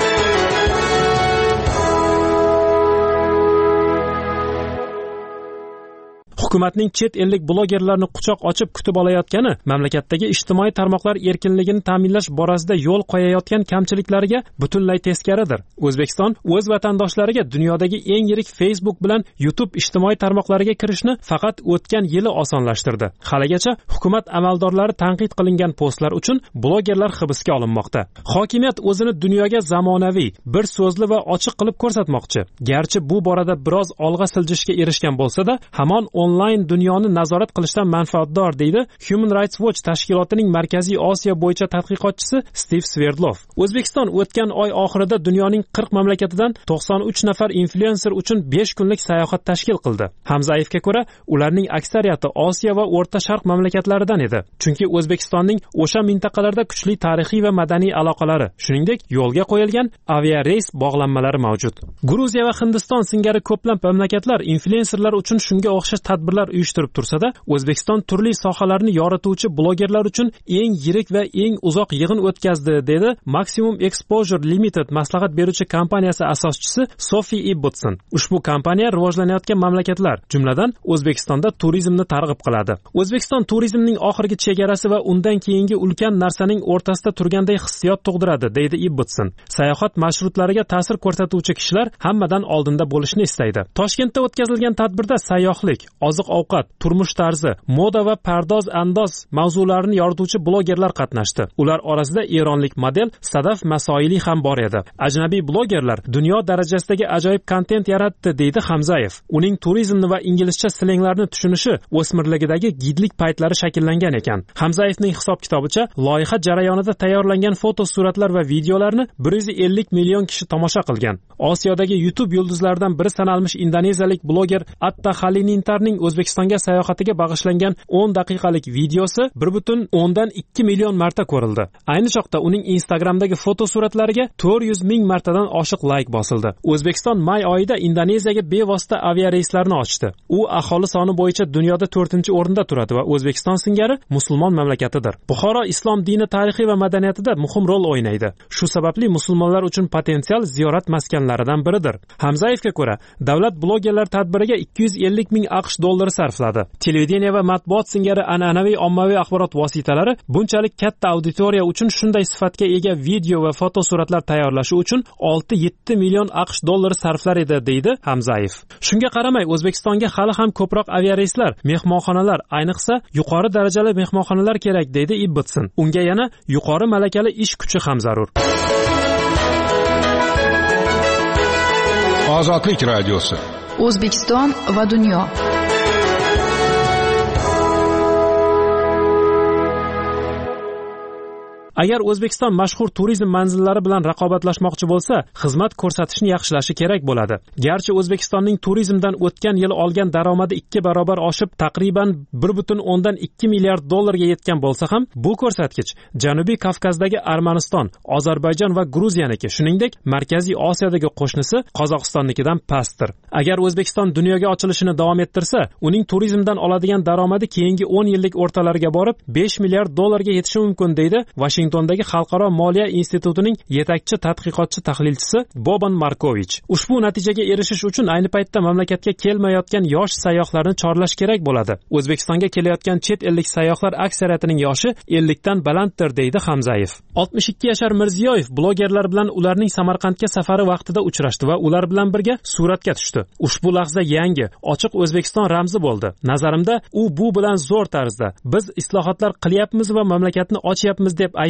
Hukumatning chet ellik blogerlarni quchoq ochib kutib olayotgani mamlakatdagi ijtimoiy tarmoqlar erkinligini ta'minlash borasida yo'l qo'yayotgan kamchiliklariga butunlay teskaridir. O'zbekiston o'z vatandoshlariga dunyodagi eng yirik Facebook bilan YouTube ijtimoiy tarmoqlariga kirishni faqat o'tgan yili osonlashtirdi. Haligacha hukumat amaldorlari tanqid qilingan postlar uchun blogerlar hibsga olinmoqda. Hokimiyat o'zini dunyoga zamonaviy, bir so'zli va ochiq qilib ko'rsatmoqchi. Garchi bu borada biroz olg'a siljishga erishgan bo'lsa-da, hamon onlayn dunyoni nazorat qilishdan manfaatdor, deydi Human Rights Watch tashkilotining Markaziy Osiyo bo'yicha tadqiqotchisi Steve Sverdlov. O'zbekiston o'tgan oy oxirida dunyoning 40 mamlakatidan 93 nafar influencer uchun 5 kunlik sayohat tashkil qildi. Hamzayevga ko'ra, ularning aksariyati Osiyo va O'rta Sharq mamlakatlaridan edi. Chunki O'zbekistonning o'sha mintaqalarda kuchli tarixiy va madaniy aloqalari, shuningdek, yo'lga qo'yilgan aviareys bog'lanmalari mavjud. Gruziya va Hindiston singari ko'plab mamlakatlar influencerlar uchun shunga o'xshash tadbirlar uyushtirib tursa-da, O'zbekiston turli sohalarni yorituvchi blogerlar uchun eng yirik va eng uzoq yig'in o'tkazdi, dedi Maximum Exposure Limited maslahat beruvchi kompaniyasi asoschisi Sophie Ibbotson. Ushbu kompaniya rivojlanayotgan mamlakatlar, jumladan O'zbekistonda turizmni targ'ib qiladi. O'zbekiston turizmning oxirgi chegarasi va undan keyingi ulkan narsaning o'rtasida turganday hissiyot tug'diradi, deydi Ibbotson. Sayohat marshrutlariga ta'sir ko'rsatuvchi kishilar hammadan oldinda bo'lishni istaydi. Toshkentda o'tkazilgan tadbirda sayyohlik, oziq-ovqat, turmush tarzi, moda va pardoz-andoz mavzularini yorituvchi blogerlar qatnashdi. Ular orasida eronlik model Sadaf Masoili ham bor edi. Ajnabiy blogerlar dunyo darajasidagi ajoyib kontent yaratdi, deydi Hamzayev. Uning turizmni va inglizcha slenglarni tushunishi o'smirligidagi gidlik paytlari shakllangan ekan. Hamzayevning hisob-kitobicha, loyiha jarayonida tayyorlangan fotosuratlar va videolarni 150 million kishi tomosha qilgan. Osiyodagi YouTube yulduzlaridan biri sanalmish indoneziyalik bloger Atta Halilintarning O'zbekistonga sayohatiga bag'ishlangan 10 daqiqalik videosi 1.2 million marta ko'rildi. Ayni chog'da uning Instagramdagi fotosuratlariga 400 ming martadan oshiq like bosildi. O'zbekiston may oyida Indoneziyaga bevosita aviareyslarni ochdi. U aholi soni bo'yicha dunyoda 4-o'rinda turadi va O'zbekiston singari musulmon mamlakatidir. Buxoro islom dini tarixi va madaniyatida muhim rol o'ynaydi. Shu sababli musulmonlar uchun potensial ziyorat maskanlaridan biridir. Hamzayevga ko'ra, davlat blogerlar tadbiriga 250 ming AQSh dollari sarfladi. Televideniya va matbuot singari an'anaviy ommaviy axborot vositalari bunchalik katta auditoriya uchun shunday sifatga ega video va fotosuratlar tayyorlashi uchun 6-7 million AQSh dollari sarflar edi, deydi Hamzayev. Shunga qaramay, O'zbekistonga hali ham ko'proq aviareyslar, mehmonxonalar, ayniqsa yuqori darajali mehmonxonalar kerak, deydi Ibbotson. Unga yana yuqori malakali ish kuchi ham zarur. Ozodlik radiosi. O'zbekiston va dunyo. Agar O'zbekiston mashhur turizm manzillari bilan raqobatlashmoqchi bo'lsa, xizmat ko'rsatishni yaxshilashi kerak bo'ladi. Garchi O'zbekistonning turizmdan o'tgan yil olgan daromadi 2 barobar oshib, taqriban 1.2 milliard dollarga yetgan bo'lsa ham, bu ko'rsatkich Janubiy Kavkazdagi Armaniston, Ozarbayjon va Gruziyaniki, shuningdek, Markaziy Osiyodagi qo'shnisi Qozog'istonnikidan pastdir. Agar O'zbekiston dunyoga ochilishini davom ettirsa, uning turizmdan oladigan daromadi keyingi 10 yillik o'rtalarga borib 5 milliard dollarga yetishi mumkin, deydi Washingtondagi Xalqaro moliya institutining yetakchi tadqiqotchi tahlilchisi Boban Markovich. Ushbu natijaga erishish uchun ayni paytda mamlakatga kelmayotgan yosh sayyohlarni chorlash kerak bo'ladi. O'zbekistonga kelayotgan chet ellik sayyohlar aksariyatining yoshi 50 dan balanddir, deydi Hamzayev. 62 yashar Mirziyoyev blogerlar bilan ularning Samarqandga safari vaqtida uchrashdi va ular bilan birga suratga tushdi. Ushbu lahza yangi, ochiq O'zbekiston ramzi bo'ldi. Nazarimda, u bu bilan zo'r tarzda biz islohotlar qilyapmiz va mamlakatni ochyapmiz deb aytdi,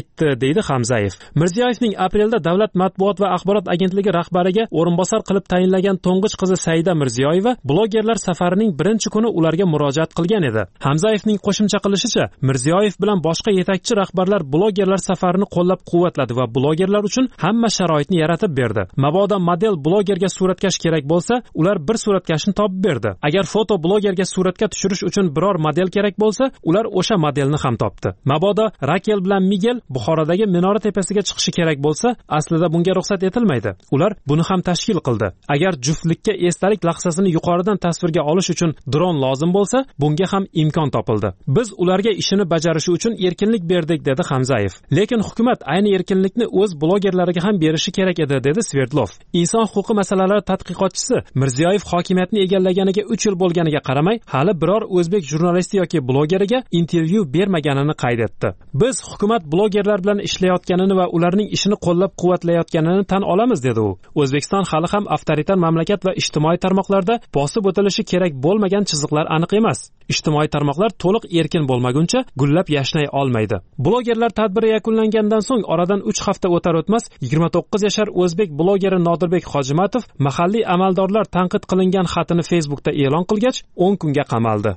aytdi, deydi Hamzayev. Mirziyoyevning aprelda Davlat matbuot va axborot agentligi rahbariga o'rinbosar qilib tayinlagan to'ng'ich qizi Saida Mirziyoyeva blogerlar safarining birinchi kuni ularga murojaat qilgan edi. Hamzayevning qo'shimcha qilishicha, Mirziyoyev bilan boshqa yetakchi rahbarlar blogerlar safarini qo'llab-quvvatladi va blogerlar uchun hamma sharoitni yaratib berdi. Mabodo model blogerga suratkash kerak bo'lsa, ular bir suratkashni topib berdi. Agar foto blogerga suratga tushirish uchun biror model kerak bo'lsa, ular o'sha modelni ham topdi. Mabodo Rakel bilan Miguel Buxorodagi minora tepasiga chiqishi kerak bo'lsa, aslida bunga ruxsat etilmaydi. Ular buni ham tashkil qildi. Agar juftlikka esdalik lahzasini yuqoridan tasvirga olish uchun dron lozim bo'lsa, bunga ham imkon topildi. Biz ularga ishini bajarishi uchun erkinlik berdik, dedi Hamzayev. Lekin hukumat ayni erkinlikni o'z blogerlariga ham berishi kerak edi, dedi Sverdlov. Inson huquqi masalalari tadqiqotchisi Mirziyoyev hokimiyatni egallaganiga 3 yil bo'lganiga qaramay, hali biror o'zbek jurnalisti yoki blogeriga intervyu bermaganini qayd etdi. Biz hukumat blogerlar bilan ishlayotganini va ularning ishini qo'llab-quvvatlayotganini tan olamiz, dedi u. O'zbekiston hali ham avtoritar mamlakat va ijtimoiy tarmoqlarda bosib o'tilishi kerak bo'lmagan chiziqlar aniq emas. Ijtimoiy tarmoqlar to'liq erkin bo'lmaguncha gullab yashnay olmaydi. Blogerlar tadbiri yakunlangandan so'ng oradan 3 hafta o'tar o'tmas 29 yashar o'zbek blogeri Nodirbek Hojimatov mahalliy amaldorlar tanqid qilingan xatini Facebookda e'lon qilgach 10 kunga qamaldi.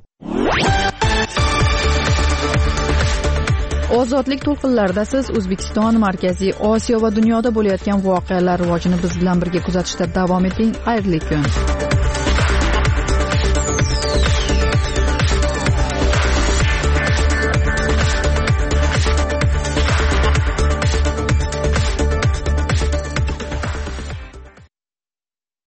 Ozodlik to'lqinlarida siz O'zbekiston, Markaziy Osiyo va dunyoda bo'layotgan voqealar rivojini biz bilan birga kuzatishda davom eting. Xayrli kun.